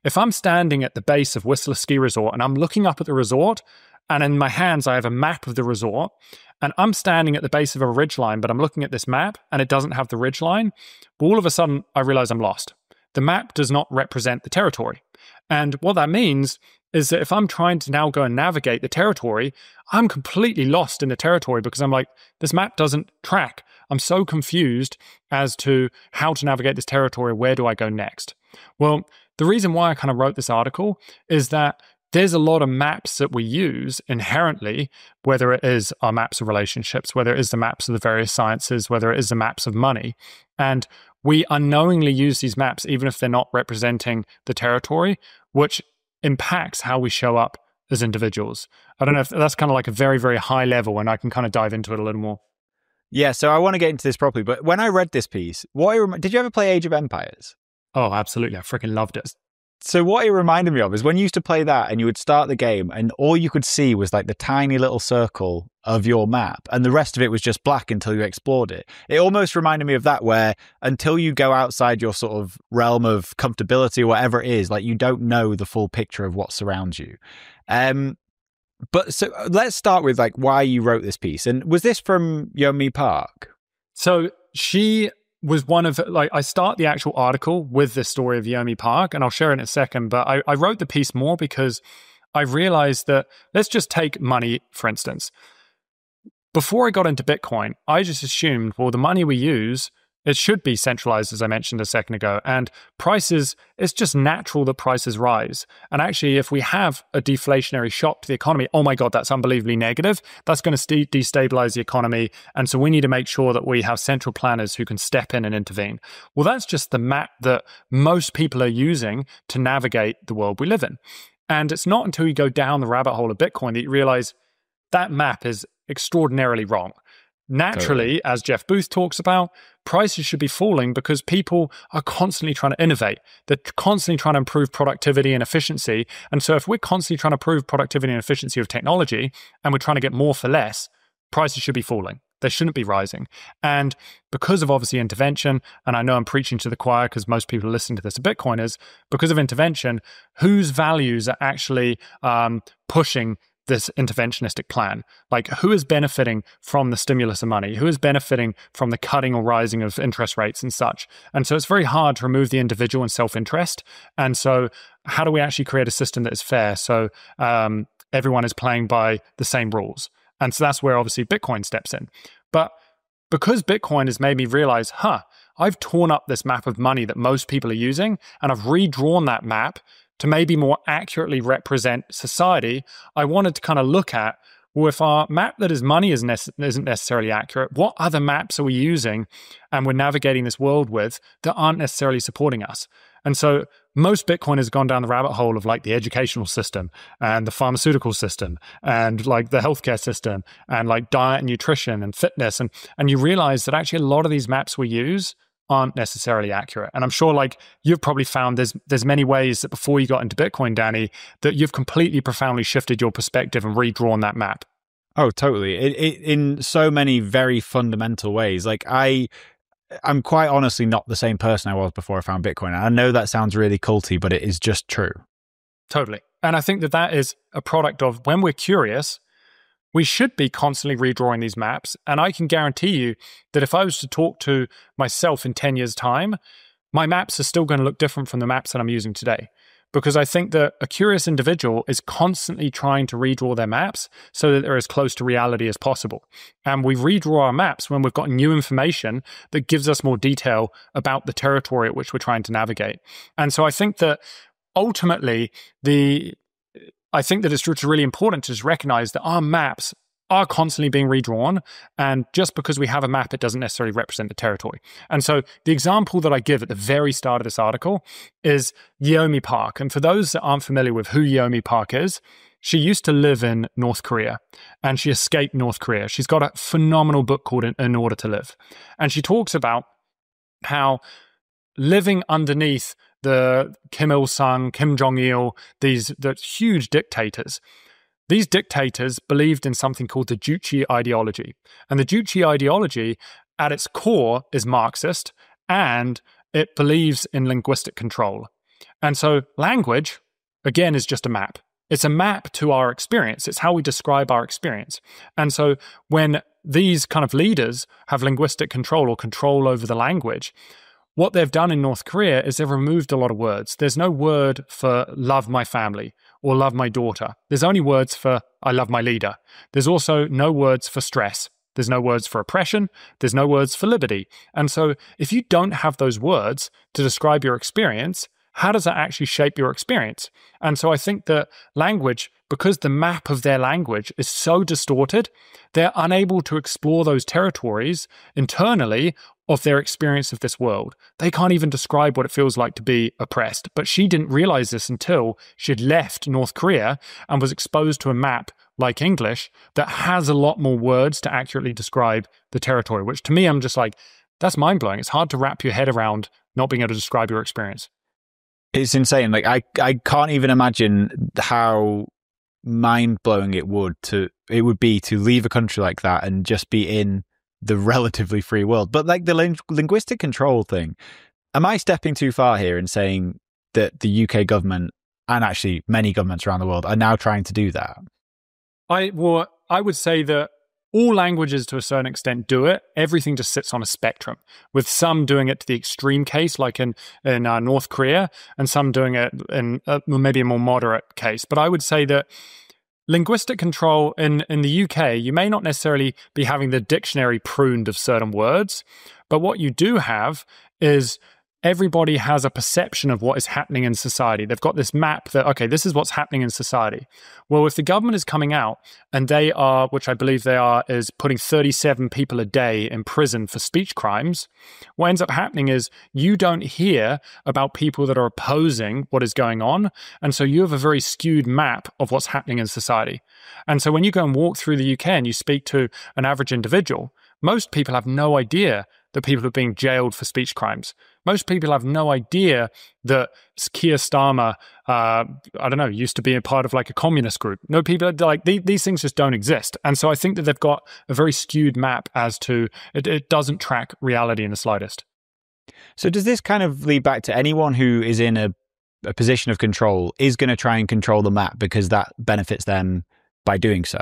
S1: if I'm standing at the base of Whistler Ski Resort and I'm looking up at the resort, and in my hands I have a map of the resort, and I'm standing at the base of a ridgeline, but I'm looking at this map and it doesn't have the ridgeline, all of a sudden I realize I'm lost. The map does not represent the territory. And what that means is that if I'm trying to now go and navigate the territory, I'm completely lost in the territory because I'm like, this map doesn't track. I'm so confused as to how to navigate this territory. Where do I go next? Well, the reason why I kind of wrote this article is that there's a lot of maps that we use inherently, whether it is our maps of relationships, whether it is the maps of the various sciences, whether it is the maps of money. And we unknowingly use these maps, even if they're not representing the territory, which impacts how we show up as individuals. I don't know if that's kind of like a very, very high level, and I can kind of dive into it a little more.
S2: Yeah, so I want to get into this properly, but when I read this piece, what I rem- did you ever play Age of Empires?
S1: Oh, absolutely. I freaking loved it.
S2: So what it reminded me of is when you used to play that and you would start the game and all you could see was like the tiny little circle of your map and the rest of it was just black until you explored it. It almost reminded me of that, where until you go outside your sort of realm of comfortability or whatever it is, like you don't know the full picture of what surrounds you. Um, but so let's start with like why you wrote this piece. And was this from Yeonmi Park?
S1: So she was one of, like, I start the actual article with the story of Yeonmi Park, and I'll share it in a second, but I, I wrote the piece more because I realized that, let's just take money, for instance. Before I got into Bitcoin, I just assumed, well, the money we use, it should be centralized, as I mentioned a second ago, and prices, it's just natural that prices rise. And actually, if we have a deflationary shock to the economy, oh my God, that's unbelievably negative. That's going to st- destabilize the economy. And so we need to make sure that we have central planners who can step in and intervene. Well, that's just the map that most people are using to navigate the world we live in. And it's not until you go down the rabbit hole of Bitcoin that you realize that map is extraordinarily wrong. Naturally, totally. As Jeff Booth talks about, prices should be falling because people are constantly trying to innovate. They're constantly trying to improve productivity and efficiency. And so if we're constantly trying to improve productivity and efficiency of technology, and we're trying to get more for less, prices should be falling. They shouldn't be rising. And because of obviously intervention, and I know I'm preaching to the choir because most people listening to this are Bitcoiners, because of intervention, whose values are actually um, pushing this interventionistic plan? Like, who is benefiting from the stimulus of money? Who is benefiting from the cutting or rising of interest rates and such? And so it's very hard to remove the individual and self-interest. And so how do we actually create a system that is fair so um, everyone is playing by the same rules? And so that's where obviously Bitcoin steps in. But because Bitcoin has made me realize, huh, I've torn up this map of money that most people are using, and I've redrawn that map to maybe more accurately represent society, I wanted to kind of look at, well, if our map that is money isn't, nece- isn't necessarily accurate, what other maps are we using and we're navigating this world with that aren't necessarily supporting us? And so most Bitcoin has gone down the rabbit hole of like the educational system and the pharmaceutical system and like the healthcare system and like diet and nutrition and fitness. And, and you realize that actually a lot of these maps we use aren't necessarily accurate. And I'm sure like you've probably found there's there's many ways that before you got into Bitcoin, Danny, that you've completely profoundly shifted your perspective and redrawn that map.
S2: Oh, totally. It, it, in so many very fundamental ways. Like I, I'm quite honestly not the same person I was before I found Bitcoin. And I know that sounds really culty, but it is just true.
S1: Totally. And I think that that is a product of when we're curious, we should be constantly redrawing these maps. And I can guarantee you that if I was to talk to myself in ten years' time, my maps are still going to look different from the maps that I'm using today. Because I think that a curious individual is constantly trying to redraw their maps so that they're as close to reality as possible. And we redraw our maps when we've got new information that gives us more detail about the territory at which we're trying to navigate. And so I think that ultimately, the I think that it's really important to just recognize that our maps are constantly being redrawn. And just because we have a map, it doesn't necessarily represent the territory. And so the example that I give at the very start of this article is Yeonmi Park. And for those that aren't familiar with who Yeonmi Park is, she used to live in North Korea and she escaped North Korea. She's got a phenomenal book called In, In Order to Live. And she talks about how living underneath the Kim Il-sung, Kim Jong-il, these the huge dictators, these dictators believed in something called the Juche ideology. And the Juche ideology, at its core, is Marxist, and it believes in linguistic control. And so language, again, is just a map. It's a map to our experience. It's how we describe our experience. And so when these kind of leaders have linguistic control or control over the language, what they've done in North Korea is they've removed a lot of words. There's no word for love my family or love my daughter. There's only words for I love my leader. There's also no words for stress. There's no words for oppression. There's no words for liberty. And so if you don't have those words to describe your experience, how does that actually shape your experience? And so I think that language, because the map of their language is so distorted, they're unable to explore those territories internally of their experience of this world. They can't even describe what it feels like to be oppressed. But she didn't realize this until she'd left North Korea and was exposed to a map like English that has a lot more words to accurately describe the territory, which to me, I'm just like, that's mind-blowing. It's hard to wrap your head around not being able to describe your experience.
S2: It's insane. Like I, I can't even imagine how mind-blowing it would to it would be to leave a country like that and just be in the relatively free world. But like the ling- linguistic control thing, am I stepping too far here in saying that the U K government and actually many governments around the world are now trying to do that?
S1: I well, I would say that all languages to a certain extent do it. Everything just sits on a spectrum, with some doing it to the extreme case, like in, in uh, North Korea, and some doing it in uh, maybe a more moderate case. But I would say that linguistic control in, in the U K, you may not necessarily be having the dictionary pruned of certain words, but what you do have is everybody has a perception of what is happening in society. They've got this map that, okay, this is what's happening in society. Well, if the government is coming out and they are, which I believe they are, is putting thirty-seven people a day in prison for speech crimes, what ends up happening is you don't hear about people that are opposing what is going on. And so you have a very skewed map of what's happening in society. And so when you go and walk through the U K and you speak to an average individual, most people have no idea that people are being jailed for speech crimes. Most people have no idea that Keir Starmer, uh, I don't know, used to be a part of like a communist group. No, people like these, these things just don't exist. And so I think that they've got a very skewed map as to it, it doesn't track reality in the slightest.
S2: So does this kind of lead back to anyone who is in a, a position of control is going to try and control the map because that benefits them by doing so?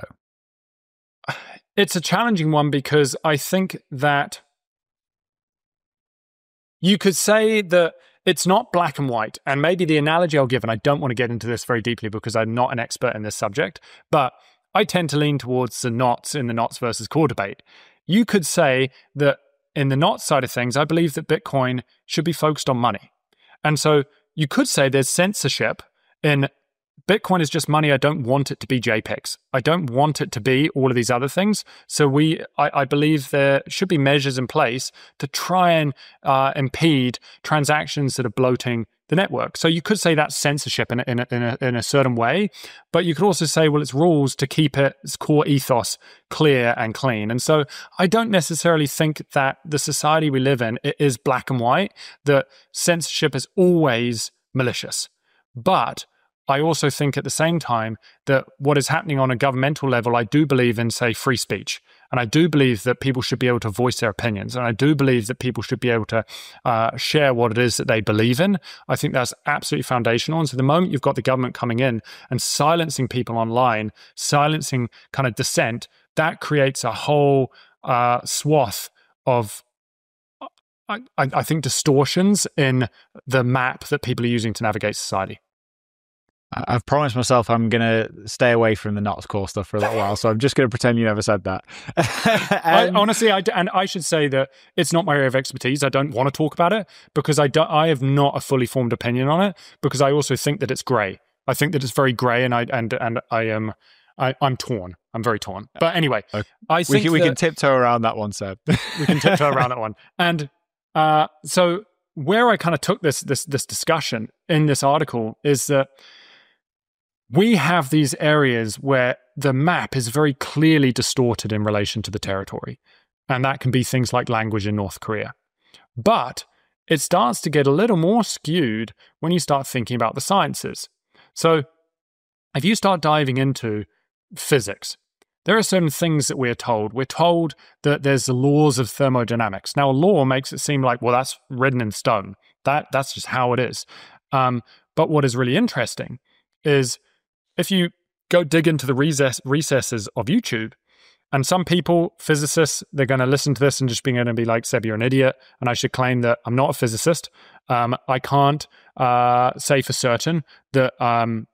S1: It's a challenging one because I think that you could say that it's not black and white. And maybe the analogy I'll give, and I don't want to get into this very deeply because I'm not an expert in this subject, but I tend to lean towards the knots in the knots versus core debate. You could say that in the knots side of things, I believe that Bitcoin should be focused on money. And so you could say there's censorship in Bitcoin is just money. I don't want it to be JPEGs. I don't want it to be all of these other things. So we, I, I believe there should be measures in place to try and uh, impede transactions that are bloating the network. So you could say that's censorship in a, in, a, in, a, in a certain way, but you could also say, well, it's rules to keep it, its core ethos clear and clean. And so I don't necessarily think that the society we live in it is black and white, that censorship is always malicious. But I also think at the same time that what is happening on a governmental level, I do believe in, say, free speech. And I do believe that people should be able to voice their opinions. And I do believe that people should be able to uh, share what it is that they believe in. I think that's absolutely foundational. And so the moment you've got the government coming in and silencing people online, silencing kind of dissent, that creates a whole uh, swath of I, I think distortions in the map that people are using to navigate society.
S2: I've promised myself I'm going to stay away from the knots core stuff for a little while, so I'm just going to pretend you never said that.
S1: um, I, honestly, I, and I should say that it's not my area of expertise. I don't want to talk about it because I, don't, I have not a fully formed opinion on it because I also think that it's grey. I think that it's very grey and I and and I am I, I'm torn. I'm very torn. But anyway,
S2: okay.
S1: I think
S2: we can, we
S1: that,
S2: can tiptoe around that one, Seb.
S1: we can tiptoe around that one. And uh, so where I kind of took this this this discussion in this article is that we have these areas where the map is very clearly distorted in relation to the territory. And that can be things like language in North Korea. But it starts to get a little more skewed when you start thinking about the sciences. So if you start diving into physics, there are certain things that we're told. We're told that there's the laws of thermodynamics. Now, a law makes it seem like, well, that's written in stone. That, that's just how it is. Um, but what is really interesting is if you go dig into the recess- recesses of YouTube, and some people, physicists, they're going to listen to this and just be going to be like, Seb, you're an idiot. And I should claim that I'm not a physicist. Um, I can't uh, say for certain that um,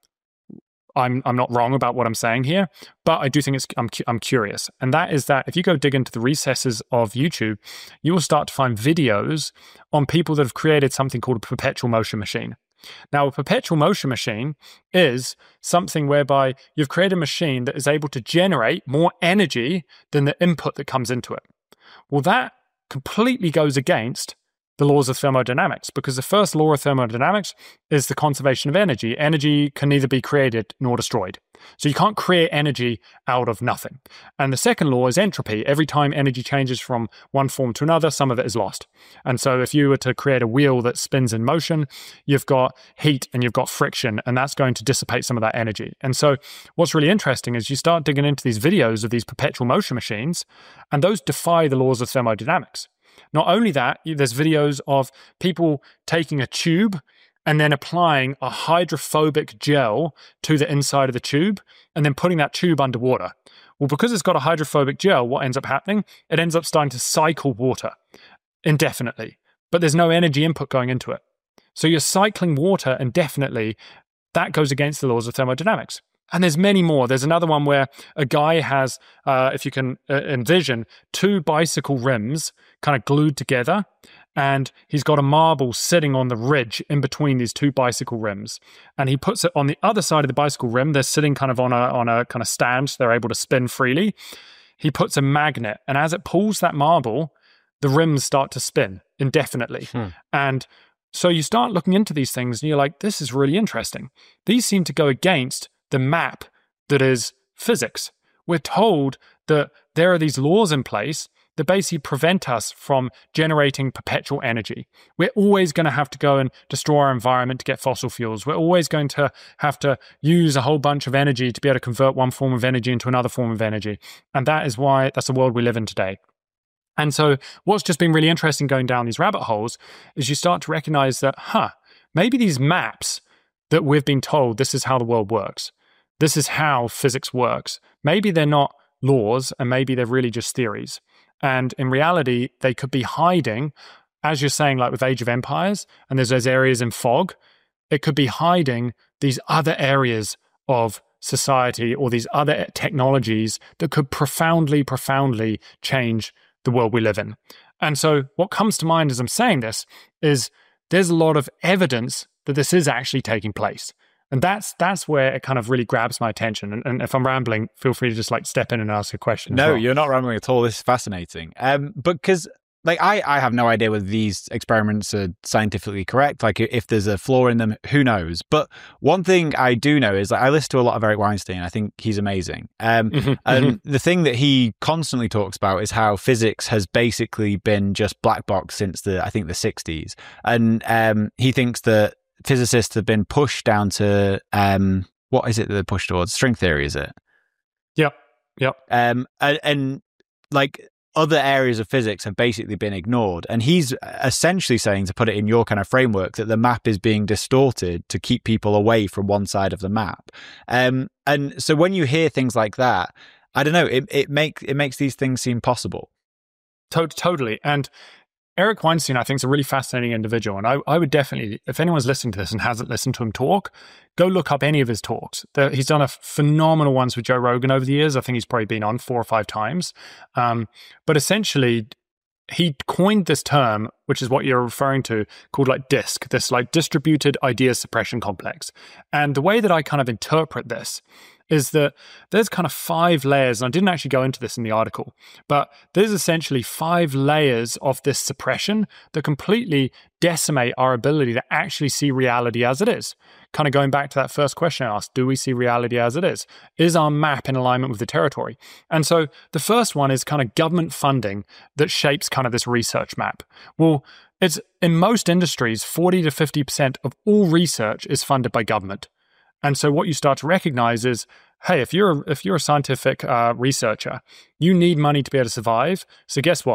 S1: I'm I'm not wrong about what I'm saying here, but I do think it's I'm I'm curious, and that is that if you go dig into the recesses of YouTube, you will start to find videos on people that have created something called a perpetual motion machine. Now, a perpetual motion machine is something whereby you've created a machine that is able to generate more energy than the input that comes into it. Well, that completely goes against the laws of thermodynamics, because the first law of thermodynamics is the conservation of energy. Energy can neither be created nor destroyed. So you can't create energy out of nothing. And the second law is entropy. Every time energy changes from one form to another, some of it is lost. And so if you were to create a wheel that spins in motion, you've got heat and you've got friction, and that's going to dissipate some of that energy. And so what's really interesting is you start digging into these videos of these perpetual motion machines, and those defy the laws of thermodynamics. Not only that, there's videos of people taking a tube and then applying a hydrophobic gel to the inside of the tube and then putting that tube underwater. Well, because it's got a hydrophobic gel, what ends up happening? It ends up starting to cycle water indefinitely, but there's no energy input going into it. So you're cycling water indefinitely. That goes against the laws of thermodynamics. And there's many more. There's another one where a guy has, uh, if you can uh, envision, two bicycle rims kind of glued together, and he's got a marble sitting on the ridge in between these two bicycle rims. And he puts it on the other side of the bicycle rim. They're sitting kind of on a on a kind of stand, so they're able to spin freely. He puts a magnet, and as it pulls that marble, the rims start to spin indefinitely. Hmm. And so you start looking into these things, and you're like, this is really interesting. These seem to go against the map that is physics. We're told that there are these laws in place that basically prevent us from generating perpetual energy. We're always going to have to go and destroy our environment to get fossil fuels. We're always going to have to use a whole bunch of energy to be able to convert one form of energy into another form of energy. And that is why that's the world we live in today. And so what's just been really interesting going down these rabbit holes is you start to recognize that, huh, maybe these maps that we've been told this is how the world works, this is how physics works, maybe they're not laws and maybe they're really just theories. And in reality, they could be hiding, as you're saying, like with Age of Empires, and there's those areas in fog, it could be hiding these other areas of society or these other technologies that could profoundly, profoundly change the world we live in. And so what comes to mind as I'm saying this is there's a lot of evidence that this is actually taking place. And that's that's where it kind of really grabs my attention. And, and if I'm rambling, feel free to just like step in and ask a question.
S2: No,
S1: well.
S2: You're not rambling at all. This is fascinating. Um, but because like I, I have no idea whether these experiments are scientifically correct. Like if there's a flaw in them, who knows? But one thing I do know is that I listen to a lot of Eric Weinstein. I think he's amazing. Um,
S1: mm-hmm,
S2: and
S1: mm-hmm.
S2: the thing that he constantly talks about is how physics has basically been just black box since the I think the sixties. And um, he thinks that physicists have been pushed down to um what is it that they're pushed towards? String theory, is it?
S1: Yep. Yep.
S2: Um and, and like other areas of physics have basically been ignored. And he's essentially saying, to put it in your kind of framework, that the map is being distorted to keep people away from one side of the map. Um and so when you hear things like that, I don't know, it it make it makes these things seem possible.
S1: To- totally. And Eric Weinstein, I think, is a really fascinating individual. And I, I would definitely, if anyone's listening to this and hasn't listened to him talk, go look up any of his talks. The, he's done a phenomenal ones with Joe Rogan over the years. I think he's probably been on four or five times. Um, but essentially, he coined this term, which is what you're referring to, called like DISC, this like distributed idea suppression complex. And the way that I kind of interpret this is that there's kind of five layers, and I didn't actually go into this in the article, but there's essentially five layers of this suppression that completely decimate our ability to actually see reality as it is. Kind of going back to that first question I asked, do we see reality as it is? Is our map in alignment with the territory? And so the first one is kind of government funding that shapes kind of this research map. Well, it's in most industries, forty to fifty percent of all research is funded by government. And so what you start to recognize is, hey, if you're if you're a scientific uh, researcher, you need money to be able to survive. So guess what?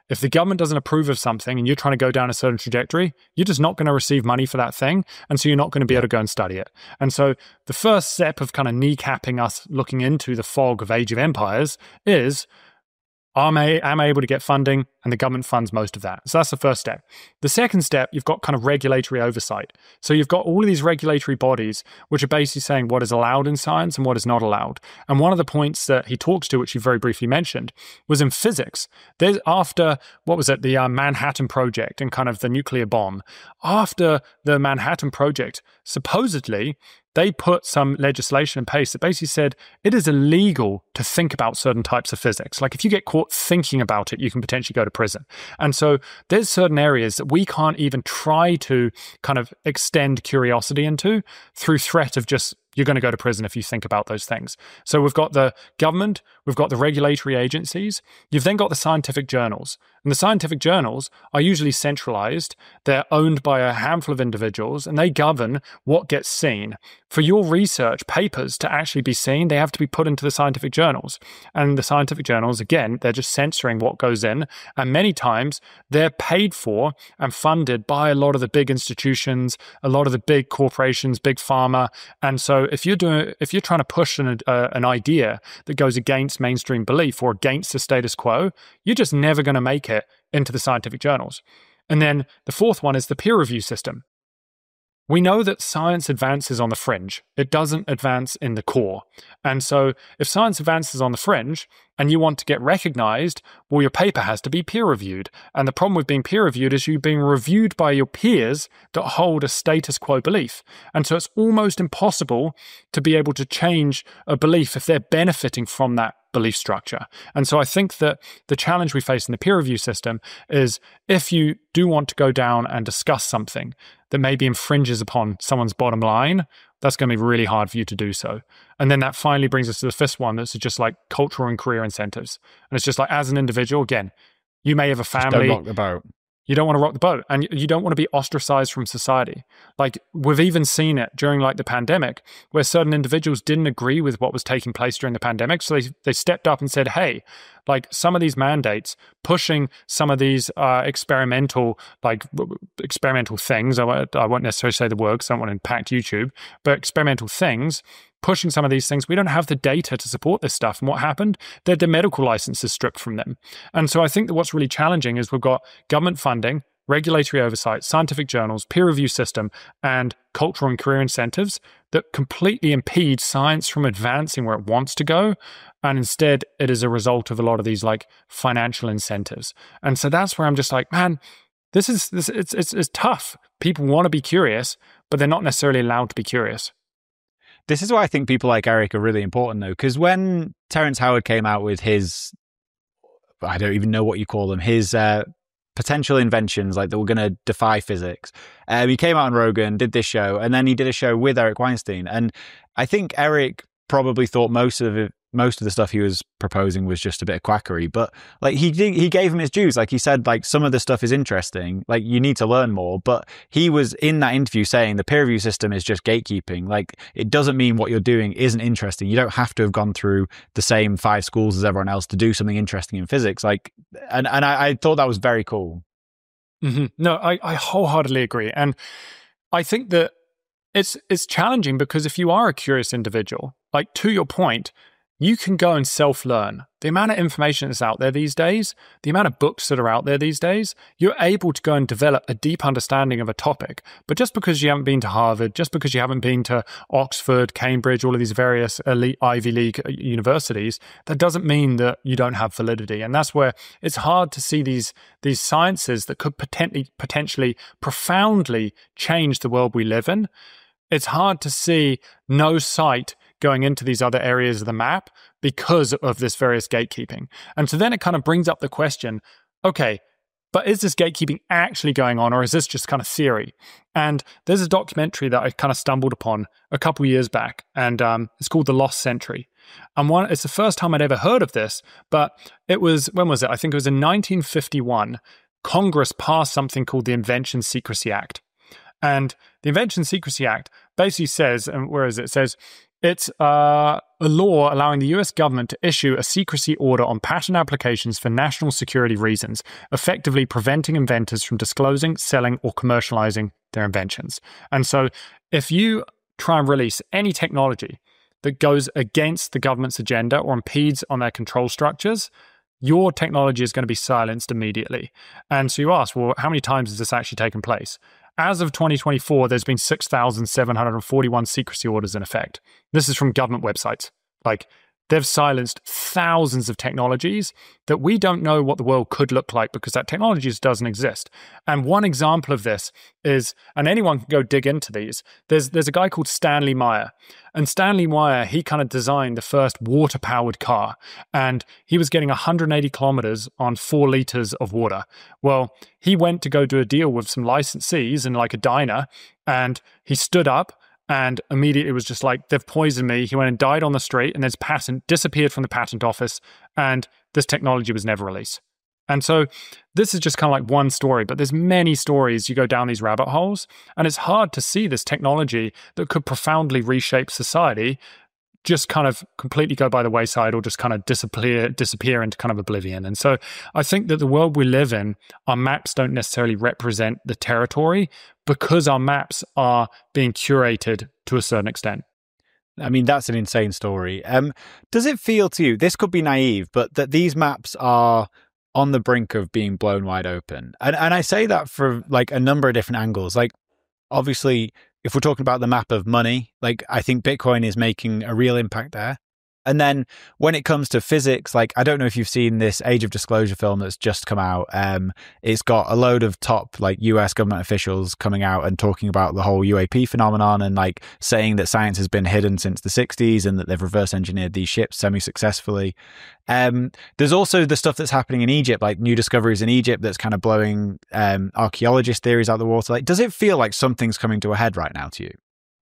S1: if the government doesn't approve of something and you're trying to go down a certain trajectory, you're just not going to receive money for that thing. And so you're not going to be able to go and study it. And so the first step of kind of kneecapping us looking into the fog of Age of Empires is, Am I, am I able to get funding? And the government funds most of that. So that's the first step. The second step, you've got kind of regulatory oversight. So you've got all of these regulatory bodies, which are basically saying what is allowed in science and what is not allowed. And one of the points that he talks to, which you very briefly mentioned, was in physics. There's after, what was it, the uh, Manhattan Project and kind of the nuclear bomb. After the Manhattan Project, supposedly, they put some legislation in place that basically said it is illegal to think about certain types of physics. Like if you get caught thinking about it, you can potentially go to prison. And so there's certain areas that we can't even try to kind of extend curiosity into through threat of just, you're going to go to prison if you think about those things. So we've got the government, we've got the regulatory agencies, you've then got the scientific journals. And the scientific journals are usually centralized. They're owned by a handful of individuals and they govern what gets seen. For your research papers to actually be seen, they have to be put into the scientific journals. And the scientific journals, again, they're just censoring what goes in. And many times they're paid for and funded by a lot of the big institutions, a lot of the big corporations, big pharma. And so if you're doing, if you're trying to push an, uh, an idea that goes against mainstream belief or against the status quo, you're just never going to make it into the scientific journals. And then the fourth one is the peer review system. We know that science advances on the fringe. It doesn't advance in the core. And so if science advances on the fringe and you want to get recognized, well, your paper has to be peer reviewed. And the problem with being peer reviewed is you're being reviewed by your peers that hold a status quo belief. And so it's almost impossible to be able to change a belief if they're benefiting from that belief structure. And so I think that the challenge we face in the peer review system is if you do want to go down and discuss something that maybe infringes upon someone's bottom line, that's going to be really hard for you to do so. And then that finally brings us to the fifth one, that's just like cultural and career incentives. And it's just like, as an individual, again, you may have a family.
S2: Just don't rock the boat.
S1: You don't want to rock the boat and you don't want to be ostracized from society. Like we've even seen it during like the pandemic where certain individuals didn't agree with what was taking place during the pandemic. So they, they stepped up and said, hey, like some of these mandates, pushing some of these uh, experimental, like experimental things, I won't, I won't necessarily say the word because I don't want to impact YouTube, but experimental things, pushing some of these things, we don't have the data to support this stuff. And what happened? They had the medical licenses stripped from them. And so I think that what's really challenging is we've got government funding, regulatory oversight, scientific journals, peer review system, and cultural and career incentives that completely impede science from advancing where it wants to go. And instead, it is a result of a lot of these like financial incentives. And so that's where I'm just like, man, this is, this it's, it's, it's tough. People want to be curious, but they're not necessarily allowed to be curious.
S2: This is why I think people like Eric are really important, though, because when Terence Howard came out with his, I don't even know what you call them, his uh, potential inventions, like that were going to defy physics, uh, he came out on Rogan, did this show, and then he did a show with Eric Weinstein. And I think Eric probably thought most of it, most of the stuff he was proposing was just a bit of quackery, but like he did, he gave him his dues. Like he said, like some of the stuff is interesting, like you need to learn more, but he was in that interview saying the peer review system is just gatekeeping. Like it doesn't mean what you're doing isn't interesting. You don't have to have gone through the same five schools as everyone else to do something interesting in physics. Like, and, and I, I thought that was very cool.
S1: Mm-hmm. No, I, I wholeheartedly agree. And I think that it's, it's challenging because if you are a curious individual, like to your point, you can go and self-learn. The amount of information that's out there these days, the amount of books that are out there these days, you're able to go and develop a deep understanding of a topic. But just because you haven't been to Harvard, just because you haven't been to Oxford, Cambridge, all of these various elite Ivy League universities, that doesn't mean that you don't have validity. And that's where it's hard to see these, these sciences that could potentially, potentially profoundly change the world we live in. It's hard to see no sight going into these other areas of the map because of this various gatekeeping. And so then it kind of brings up the question, okay, but is this gatekeeping actually going on or is this just kind of theory? And there's a documentary that I kind of stumbled upon a couple years back and um, it's called The Lost Century. And one, it's the first time I'd ever heard of this, but it was, when was it? I think it was in nineteen fifty-one, Congress passed something called the Invention Secrecy Act. And the Invention Secrecy Act basically says, and where is it? It says, It's uh, a law allowing the U S government to issue a secrecy order on patent applications for national security reasons, effectively preventing inventors from disclosing, selling, or commercializing their inventions. And so if you try and release any technology that goes against the government's agenda or impedes on their control structures, your technology is going to be silenced immediately. And so you ask, well, how many times has this actually taken place? As of twenty twenty-four, there's been six thousand seven hundred forty-one secrecy orders in effect. This is from government websites. Like, they've silenced thousands of technologies that we don't know what the world could look like because that technology just doesn't exist. And one example of this is, and anyone can go dig into these, there's there's a guy called Stanley Meyer. And Stanley Meyer, he kind of designed the first water-powered car. And he was getting one hundred eighty kilometers on four liters of water. Well, he went to go do a deal with some licensees in like a diner, and he stood up, and immediately it was just like, they've poisoned me. He went and died on the street, and his patent disappeared from the patent office, and this technology was never released. And so this is just kind of like one story, but there's many stories. You go down these rabbit holes, and it's hard to see this technology that could profoundly reshape society just kind of completely go by the wayside or just kind of disappear disappear into kind of oblivion. And so I think that the world we live in, our maps don't necessarily represent the territory because our maps are being curated to a certain extent.
S2: I mean, that's an insane story. Um, does it feel to you, this could be naive, but that these maps are on the brink of being blown wide open? And, and I say that for like a number of different angles. Like, obviously, if we're talking about the map of money, like I think Bitcoin is making a real impact there. And then when it comes to physics, like I don't know if you've seen this Age of Disclosure film that's just come out. Um, it's got a load of top like U S government officials coming out and talking about the whole U A P phenomenon and like saying that science has been hidden since the sixties and that they've reverse engineered these ships semi-successfully. Um, there's also the stuff that's happening in Egypt, like new discoveries in Egypt that's kind of blowing um, archaeologist theories out the water. Like, does it feel like something's coming to a head right now to you?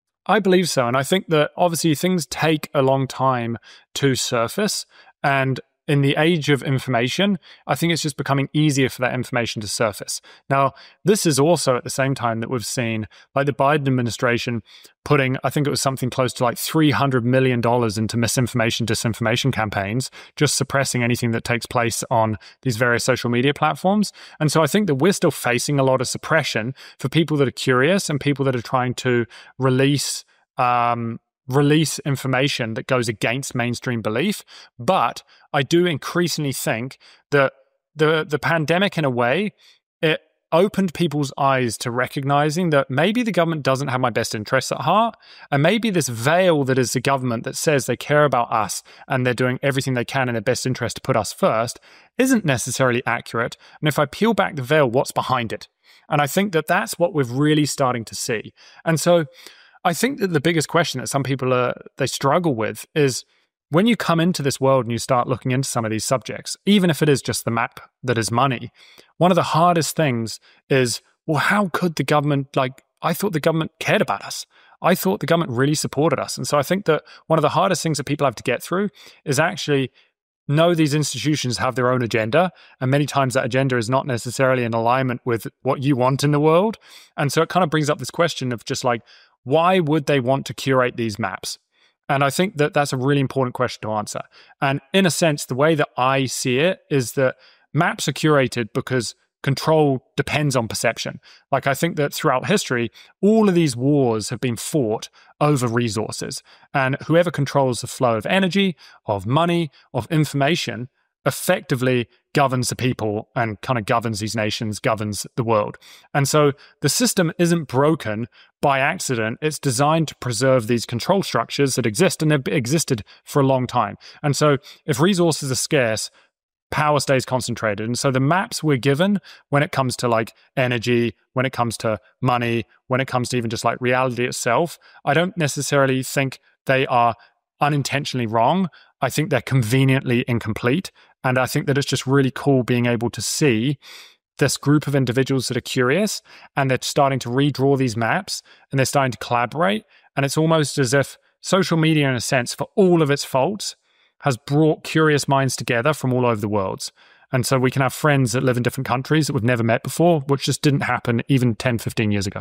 S1: I believe so. And I think that obviously things take a long time to surface. And in the age of information, I think it's just becoming easier for that information to surface. Now, this is also at the same time that we've seen like the Biden administration putting, I think it was something close to like three hundred million dollars into misinformation, disinformation campaigns, just suppressing anything that takes place on these various social media platforms. And so I think that we're still facing a lot of suppression for people that are curious and people that are trying to release um, release information that goes against mainstream belief. But I do increasingly think that the the pandemic, in a way, it opened people's eyes to recognizing that maybe the government doesn't have my best interests at heart, and maybe this veil that is the government that says they care about us and they're doing everything they can in their best interest to put us first isn't necessarily accurate. And if I peel back the veil, what's behind it? And I think that that's what we're really starting to see. And so I think that the biggest question that some people are, they struggle with is when you come into this world and you start looking into some of these subjects, even if it is just the map that is money, one of the hardest things is, well, how could the government, like, I thought the government cared about us. I thought the government really supported us. And so I think that one of the hardest things that people have to get through is actually know these institutions have their own agenda. And many times that agenda is not necessarily in alignment with what you want in the world. And so it kind of brings up this question of just like, why would they want to curate these maps? And I think that that's a really important question to answer. And in a sense, the way that I see it is that maps are curated because control depends on perception. Like, I think that throughout history, all of these wars have been fought over resources. And whoever controls the flow of energy, of money, of information, effectively governs the people and kind of governs these nations, governs the world. And so the system isn't broken by accident. It's designed to preserve these control structures that exist, and they've existed for a long time. And so if resources are scarce, power stays concentrated. And so the maps we're given when it comes to like energy, when it comes to money, when it comes to even just like reality itself, I don't necessarily think they are unintentionally wrong. I think they're conveniently incomplete. And I think that it's just really cool being able to see this group of individuals that are curious and they're starting to redraw these maps and they're starting to collaborate. And it's almost as if social media, in a sense, for all of its faults, has brought curious minds together from all over the world. And so we can have friends that live in different countries that we've never met before, which just didn't happen even ten, fifteen years ago.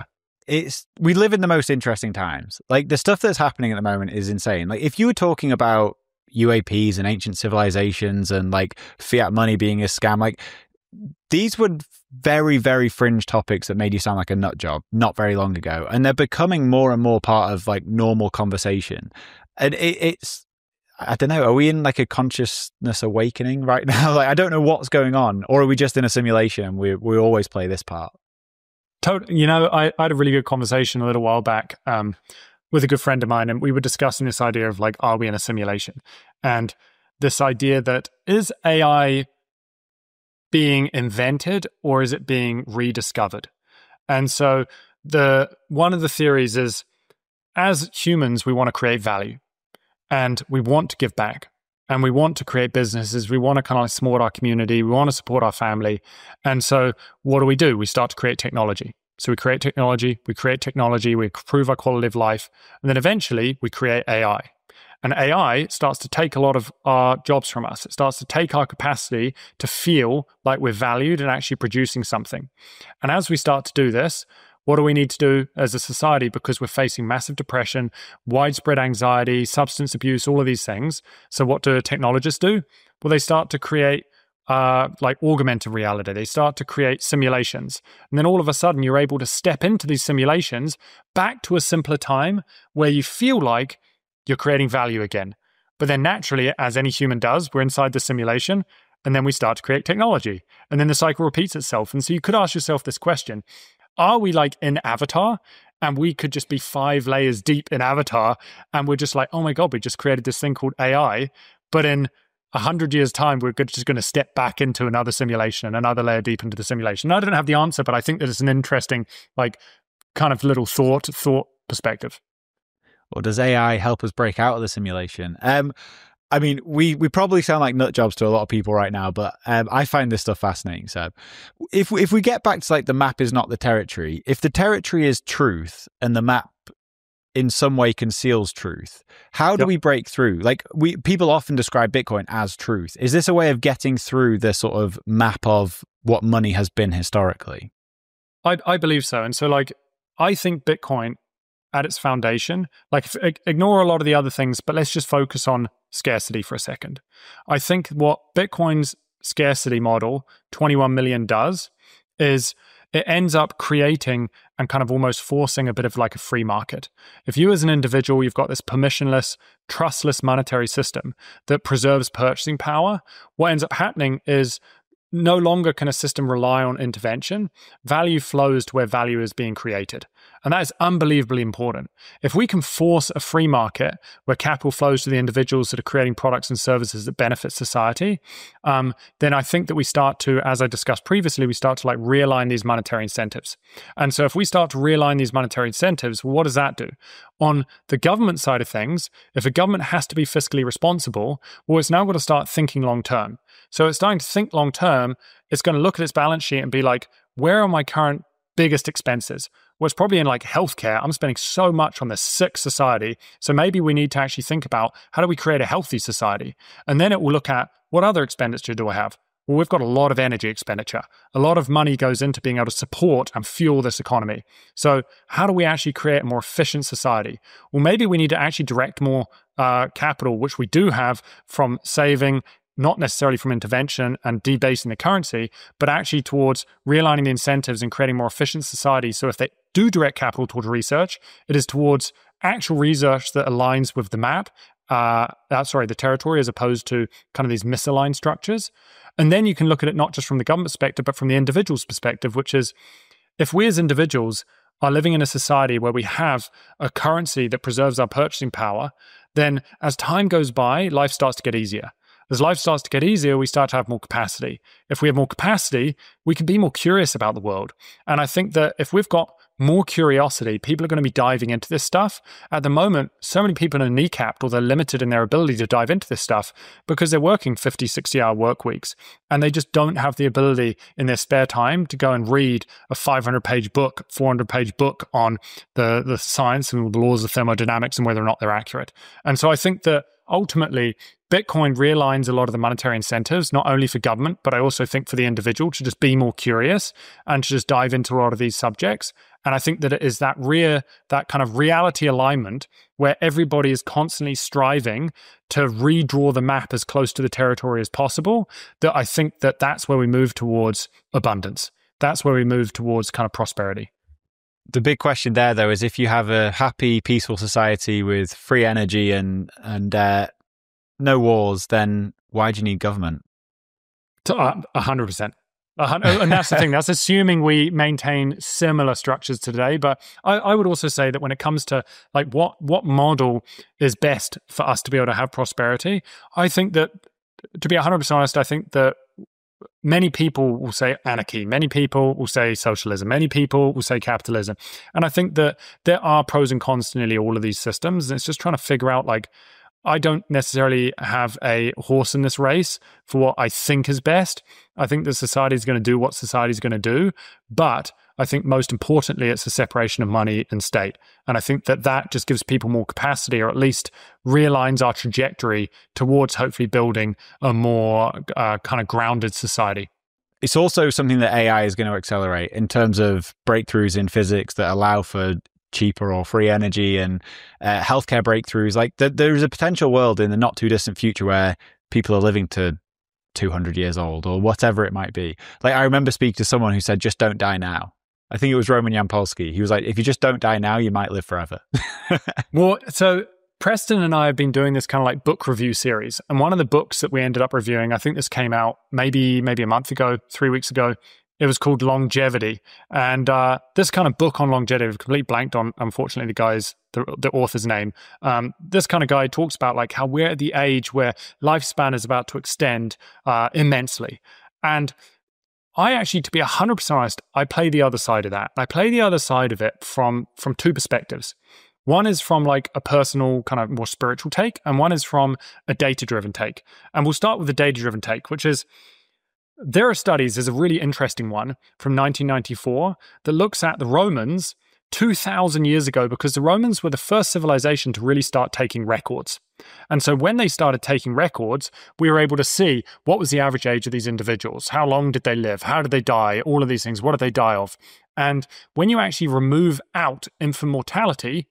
S2: it's we live in the most interesting times. Like the stuff that's happening at the moment is insane. Like if you were talking about U A Ps and ancient civilizations and like fiat money being a scam, like these were very, very fringe topics that made you sound like a nut job not very long ago. And they're becoming more and more part of like normal conversation. And it, it's, I don't know, are we in like a consciousness awakening right now? Like, I don't know what's going on. Or are we just in a simulation? We we always play this part.
S1: Totally. You know, I, I had a really good conversation a little while back um, with a good friend of mine, and we were discussing this idea of like, are we in a simulation? And this idea that is A I being invented or is it being rediscovered? And so the one of the theories is, as humans, we want to create value and we want to give back and we want to create businesses. We want to kind of support our community. We want to support our family. And so what do we do? We start to create technology. So we create technology, we create technology, we improve our quality of life, and then eventually we create A I. And A I starts to take a lot of our jobs from us. It starts to take our capacity to feel like we're valued and actually producing something. And as we start to do this, what do we need to do as a society? Because we're facing massive depression, widespread anxiety, substance abuse, all of these things. So what do technologists do? Well, they start to create uh, like augmented reality. They start to create simulations. And then all of a sudden, you're able to step into these simulations back to a simpler time where you feel like you're creating value again. But then naturally, as any human does, we're inside the simulation and then we start to create technology. And then the cycle repeats itself. And so you could ask yourself this question: are we like in Avatar and we could just be five layers deep in Avatar and we're just like, oh my God, we just created this thing called A I. But in a hundred years time, we're just going to step back into another simulation, another layer deep into the simulation. I don't have the answer, but I think that it's an interesting, like kind of little thought, thought perspective.
S2: Or does A I help us break out of the simulation? Um, I mean, we we probably sound like nut jobs to a lot of people right now, but um, I find this stuff fascinating. So if we, if we get back to like the map is not the territory, if the territory is truth and the map in some way conceals truth, how do yep. we break through? Like we people often describe Bitcoin as truth. Is this a way of getting through the sort of map of what money has been historically?
S1: I, I believe so. And so like, I think Bitcoin at its foundation, like ignore a lot of the other things, but let's just focus on scarcity for a second. I think what Bitcoin's scarcity model, twenty-one million, does is it ends up creating and kind of almost forcing a bit of like a free market. If you as an individual, you've got this permissionless, trustless monetary system that preserves purchasing power, what ends up happening is no longer can a system rely on intervention. Value flows to where value is being created. And that is unbelievably important. If we can force a free market where capital flows to the individuals that are creating products and services that benefit society, um, then I think that we start to, as I discussed previously, we start to like realign these monetary incentives. And so if we start to realign these monetary incentives, what does that do? On the government side of things, if a government has to be fiscally responsible, well, it's now got to start thinking long term. So it's starting to think long term. It's going to look at its balance sheet and be like, where are my current biggest expenses? Well, it's probably in like healthcare. I'm spending so much on this sick society. So maybe we need to actually think about how do we create a healthy society? And then it will look at what other expenditure do I have? Well, we've got a lot of energy expenditure. A lot of money goes into being able to support and fuel this economy. So how do we actually create a more efficient society? Well, maybe we need to actually direct more uh, capital, which we do have, from saving, not necessarily from intervention and debasing the currency, but actually towards realigning the incentives and creating more efficient society. So if they do direct capital towards research, it is towards actual research that aligns with the map, uh, uh, sorry, the territory, as opposed to kind of these misaligned structures. And then you can look at it not just from the government perspective, but from the individual's perspective, which is if we as individuals are living in a society where we have a currency that preserves our purchasing power, then as time goes by, life starts to get easier. As life starts to get easier, we start to have more capacity. If we have more capacity, we can be more curious about the world. And I think that if we've got more curiosity, people are going to be diving into this stuff. At the moment, so many people are kneecapped or they're limited in their ability to dive into this stuff because they're working fifty, sixty hour work weeks. And they just don't have the ability in their spare time to go and read a five hundred page book, four hundred page book on the, the science and the laws of thermodynamics and whether or not they're accurate. And so I think that ultimately, Bitcoin realigns a lot of the monetary incentives, not only for government, but I also also think for the individual to just be more curious and to just dive into a lot of these subjects. And I think that it is that real, that kind of reality alignment where everybody is constantly striving to redraw the map as close to the territory as possible, that I think that that's where we move towards abundance. That's where we move towards kind of prosperity.
S2: The big question there, though, is if you have a happy, peaceful society with free energy and and uh, no wars, then why do you need government?
S1: A hundred percent. And that's the thing. That's assuming we maintain similar structures today. But I, I would also say that when it comes to like what what model is best for us to be able to have prosperity, I think that, to be one hundred percent honest, I think that many people will say anarchy. Many people will say socialism. Many people will say capitalism. And I think that there are pros and cons to nearly all of these systems. And it's just trying to figure out, like, I don't necessarily have a horse in this race for what I think is best. I think that society is going to do what society is going to do. But I think most importantly, it's a separation of money and state. And I think that that just gives people more capacity, or at least realigns our trajectory towards hopefully building a more uh, kind of grounded society.
S2: It's also something that A I is going to accelerate in terms of breakthroughs in physics that allow for cheaper or free energy, and uh, healthcare breakthroughs. Like th- there's a potential world in the not too distant future where people are living to two hundred years old or whatever it might be. Like I remember speaking to someone who said, just don't die now. I think it was Roman Yampolsky. He was like, if you just don't die now, you might live forever.
S1: Well, so Preston and I have been doing this kind of like book review series. And one of the books that we ended up reviewing, I think this came out maybe maybe a month ago, three weeks ago. It was called Longevity. And uh, this kind of book on longevity, I've completely blanked on, unfortunately, the guy's, the, the author's name. Um, this kind of guy talks about like how we're at the age where lifespan is about to extend uh, immensely. And I actually, to be one hundred percent honest, I play the other side of that. I play the other side of it from, from two perspectives. One is from like a personal kind of more spiritual take, and one is from a data-driven take. And we'll start with the data-driven take, which is, there are studies, there's a really interesting one from nineteen ninety-four that looks at the Romans two thousand years ago, because the Romans were the first civilization to really start taking records. And so when they started taking records, we were able to see what was the average age of these individuals, how long did they live, how did they die, all of these things, what did they die of? And when you actually remove out infant mortality,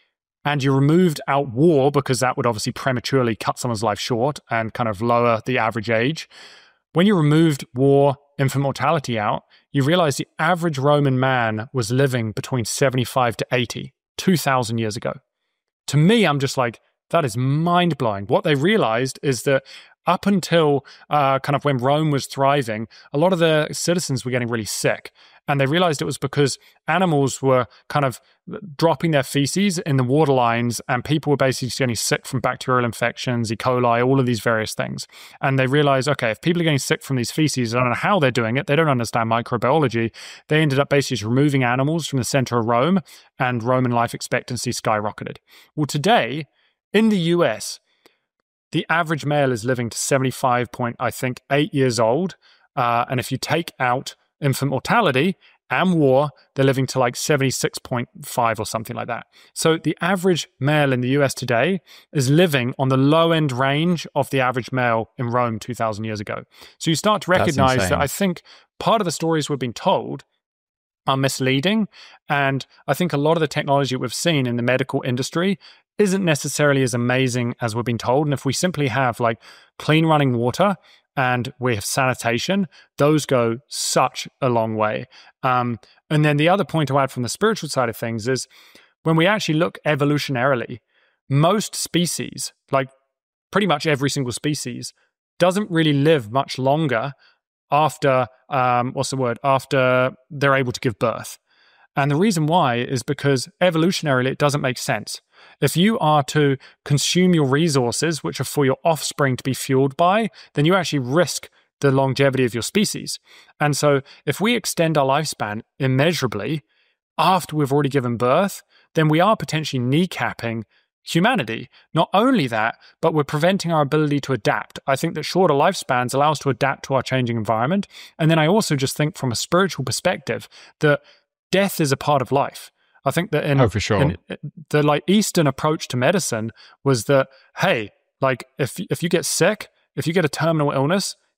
S1: and you removed out war, because that would obviously prematurely cut someone's life short and kind of lower the average age, when you removed war, infant mortality out, you realize the average Roman man was living between seventy-five to eighty, two thousand years ago. To me, I'm just like, that is mind-blowing. What they realized is that up until uh, kind of when Rome was thriving, a lot of the citizens were getting really sick. And they realized it was because animals were kind of dropping their feces in the water lines, and people were basically getting sick from bacterial infections, E. coli, all of these various things. And they realized, okay, if people are getting sick from these feces, I don't know how they're doing it, they don't understand microbiology. They ended up basically just removing animals from the center of Rome, and Roman life expectancy skyrocketed. Well, today, in the U S, the average male is living to seventy-five point, I think, eight years old. Uh, and if you take out infant mortality and war, they're living to like seventy-six point five or something like that. So the average male in the U S today is living on the low end range of the average male in Rome two thousand years ago. So you start to recognize that I think part of the stories we're being told are misleading. And I think a lot of the technology we've seen in the medical industry isn't necessarily as amazing as we've been told. And if we simply have like clean running water and we have sanitation, those go such a long way. Um, and then the other point to add from the spiritual side of things is when we actually look evolutionarily, most species, like pretty much every single species, doesn't really live much longer after, um, what's the word, after they're able to give birth. And the reason why is because evolutionarily, it doesn't make sense. If you are to consume your resources, which are for your offspring to be fueled by, then you actually risk the longevity of your species. And so if we extend our lifespan immeasurably after we've already given birth, then we are potentially kneecapping humanity. Not only that, but we're preventing our ability to adapt. I think that shorter lifespans allow us to adapt to our changing environment. And then I also just think from a spiritual perspective that death is a part of life. I think that in,
S2: oh, for sure.
S1: in the like Eastern approach to medicine was that, hey, like if if you get sick, if you get a terminal illness,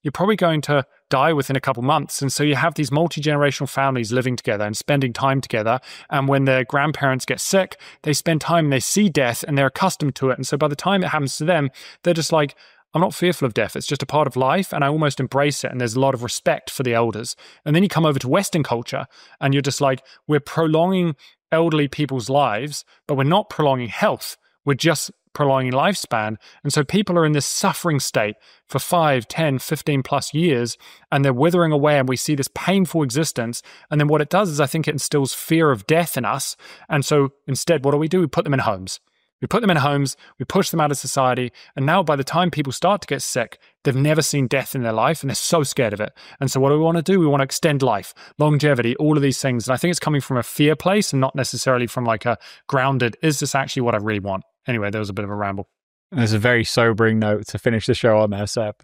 S1: you're probably going to die within a couple months. And so you have these multi-generational families living together and spending time together. And when their grandparents get sick, they spend time and they see death and they're accustomed to it. And so by the time it happens to them, they're just like, I'm not fearful of death. It's just a part of life, and I almost embrace it. And there's a lot of respect for the elders. And then you come over to Western culture, and you're just like, we're prolonging elderly people's lives, but we're not prolonging health. We're just prolonging lifespan. And so people are in this suffering state for five, ten, fifteen plus years, and they're withering away, and we see this painful existence. And then what it does is I think it instills fear of death in us. And so instead, what do we do? We put them in homes. We put them in homes, we push them out of society, and now by the time people start to get sick, they've never seen death in their life, and they're so scared of it. And so what do we want to do? We want to extend life, longevity, all of these things. And I think it's coming from a fear place and not necessarily from like a grounded, is this actually what I really want? Anyway, there was a bit of a ramble.
S2: There's a very sobering note to finish the show on there, Seb.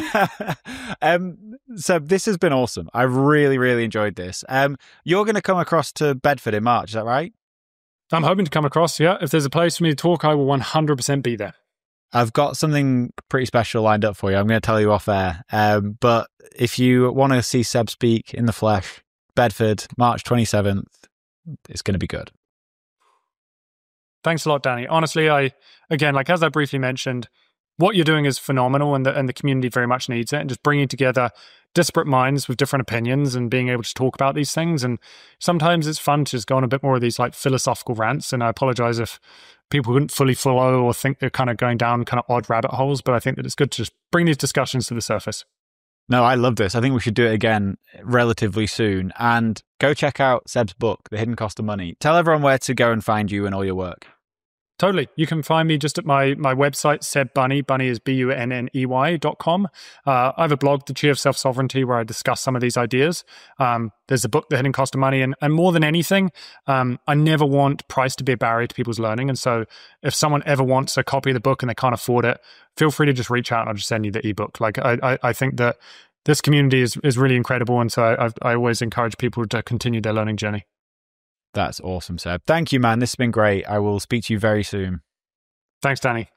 S2: um, Seb, this has been awesome. I really, really enjoyed this. Um, you're going to come across to Bedford in March, is that right?
S1: I'm hoping to come across, yeah. If there's a place for me to talk, I will one hundred percent be there.
S2: I've got something pretty special lined up for you. I'm going to tell you off air. Um, but if you want to see Seb speak in the flesh, Bedford, March twenty-seventh, it's going to be good.
S1: Thanks a lot, Danny. Honestly, I, again, like as I briefly mentioned, what you're doing is phenomenal, and the, and the community very much needs it. And just bringing together disparate minds with different opinions and being able to talk about these things. And sometimes it's fun to just go on a bit more of these like philosophical rants. And I apologize if people couldn't fully follow or think they're kind of going down kind of odd rabbit holes, but I think that it's good to just bring these discussions to the surface.
S2: No, I love this. I think we should do it again relatively soon. And go check out Seb's book, The Hidden Cost of Money. Tell everyone where to go and find you and all your work.
S1: Totally. You can find me just at my my website, Seb Bunney. Bunney is B U N N E Y dot com. Uh, I have a blog, The Chi of Self-Sovereignty, where I discuss some of these ideas. Um, there's a book, The Hidden Cost of Money. And, and more than anything, um, I never want price to be a barrier to people's learning. And so if someone ever wants a copy of the book and they can't afford it, feel free to just reach out and I'll just send you the ebook. Like I, I, I think that this community is, is really incredible. And so I, I always encourage people to continue their learning journey.
S2: That's awesome, Seb. Thank you, man. This has been great. I will speak to you very soon.
S1: Thanks, Danny.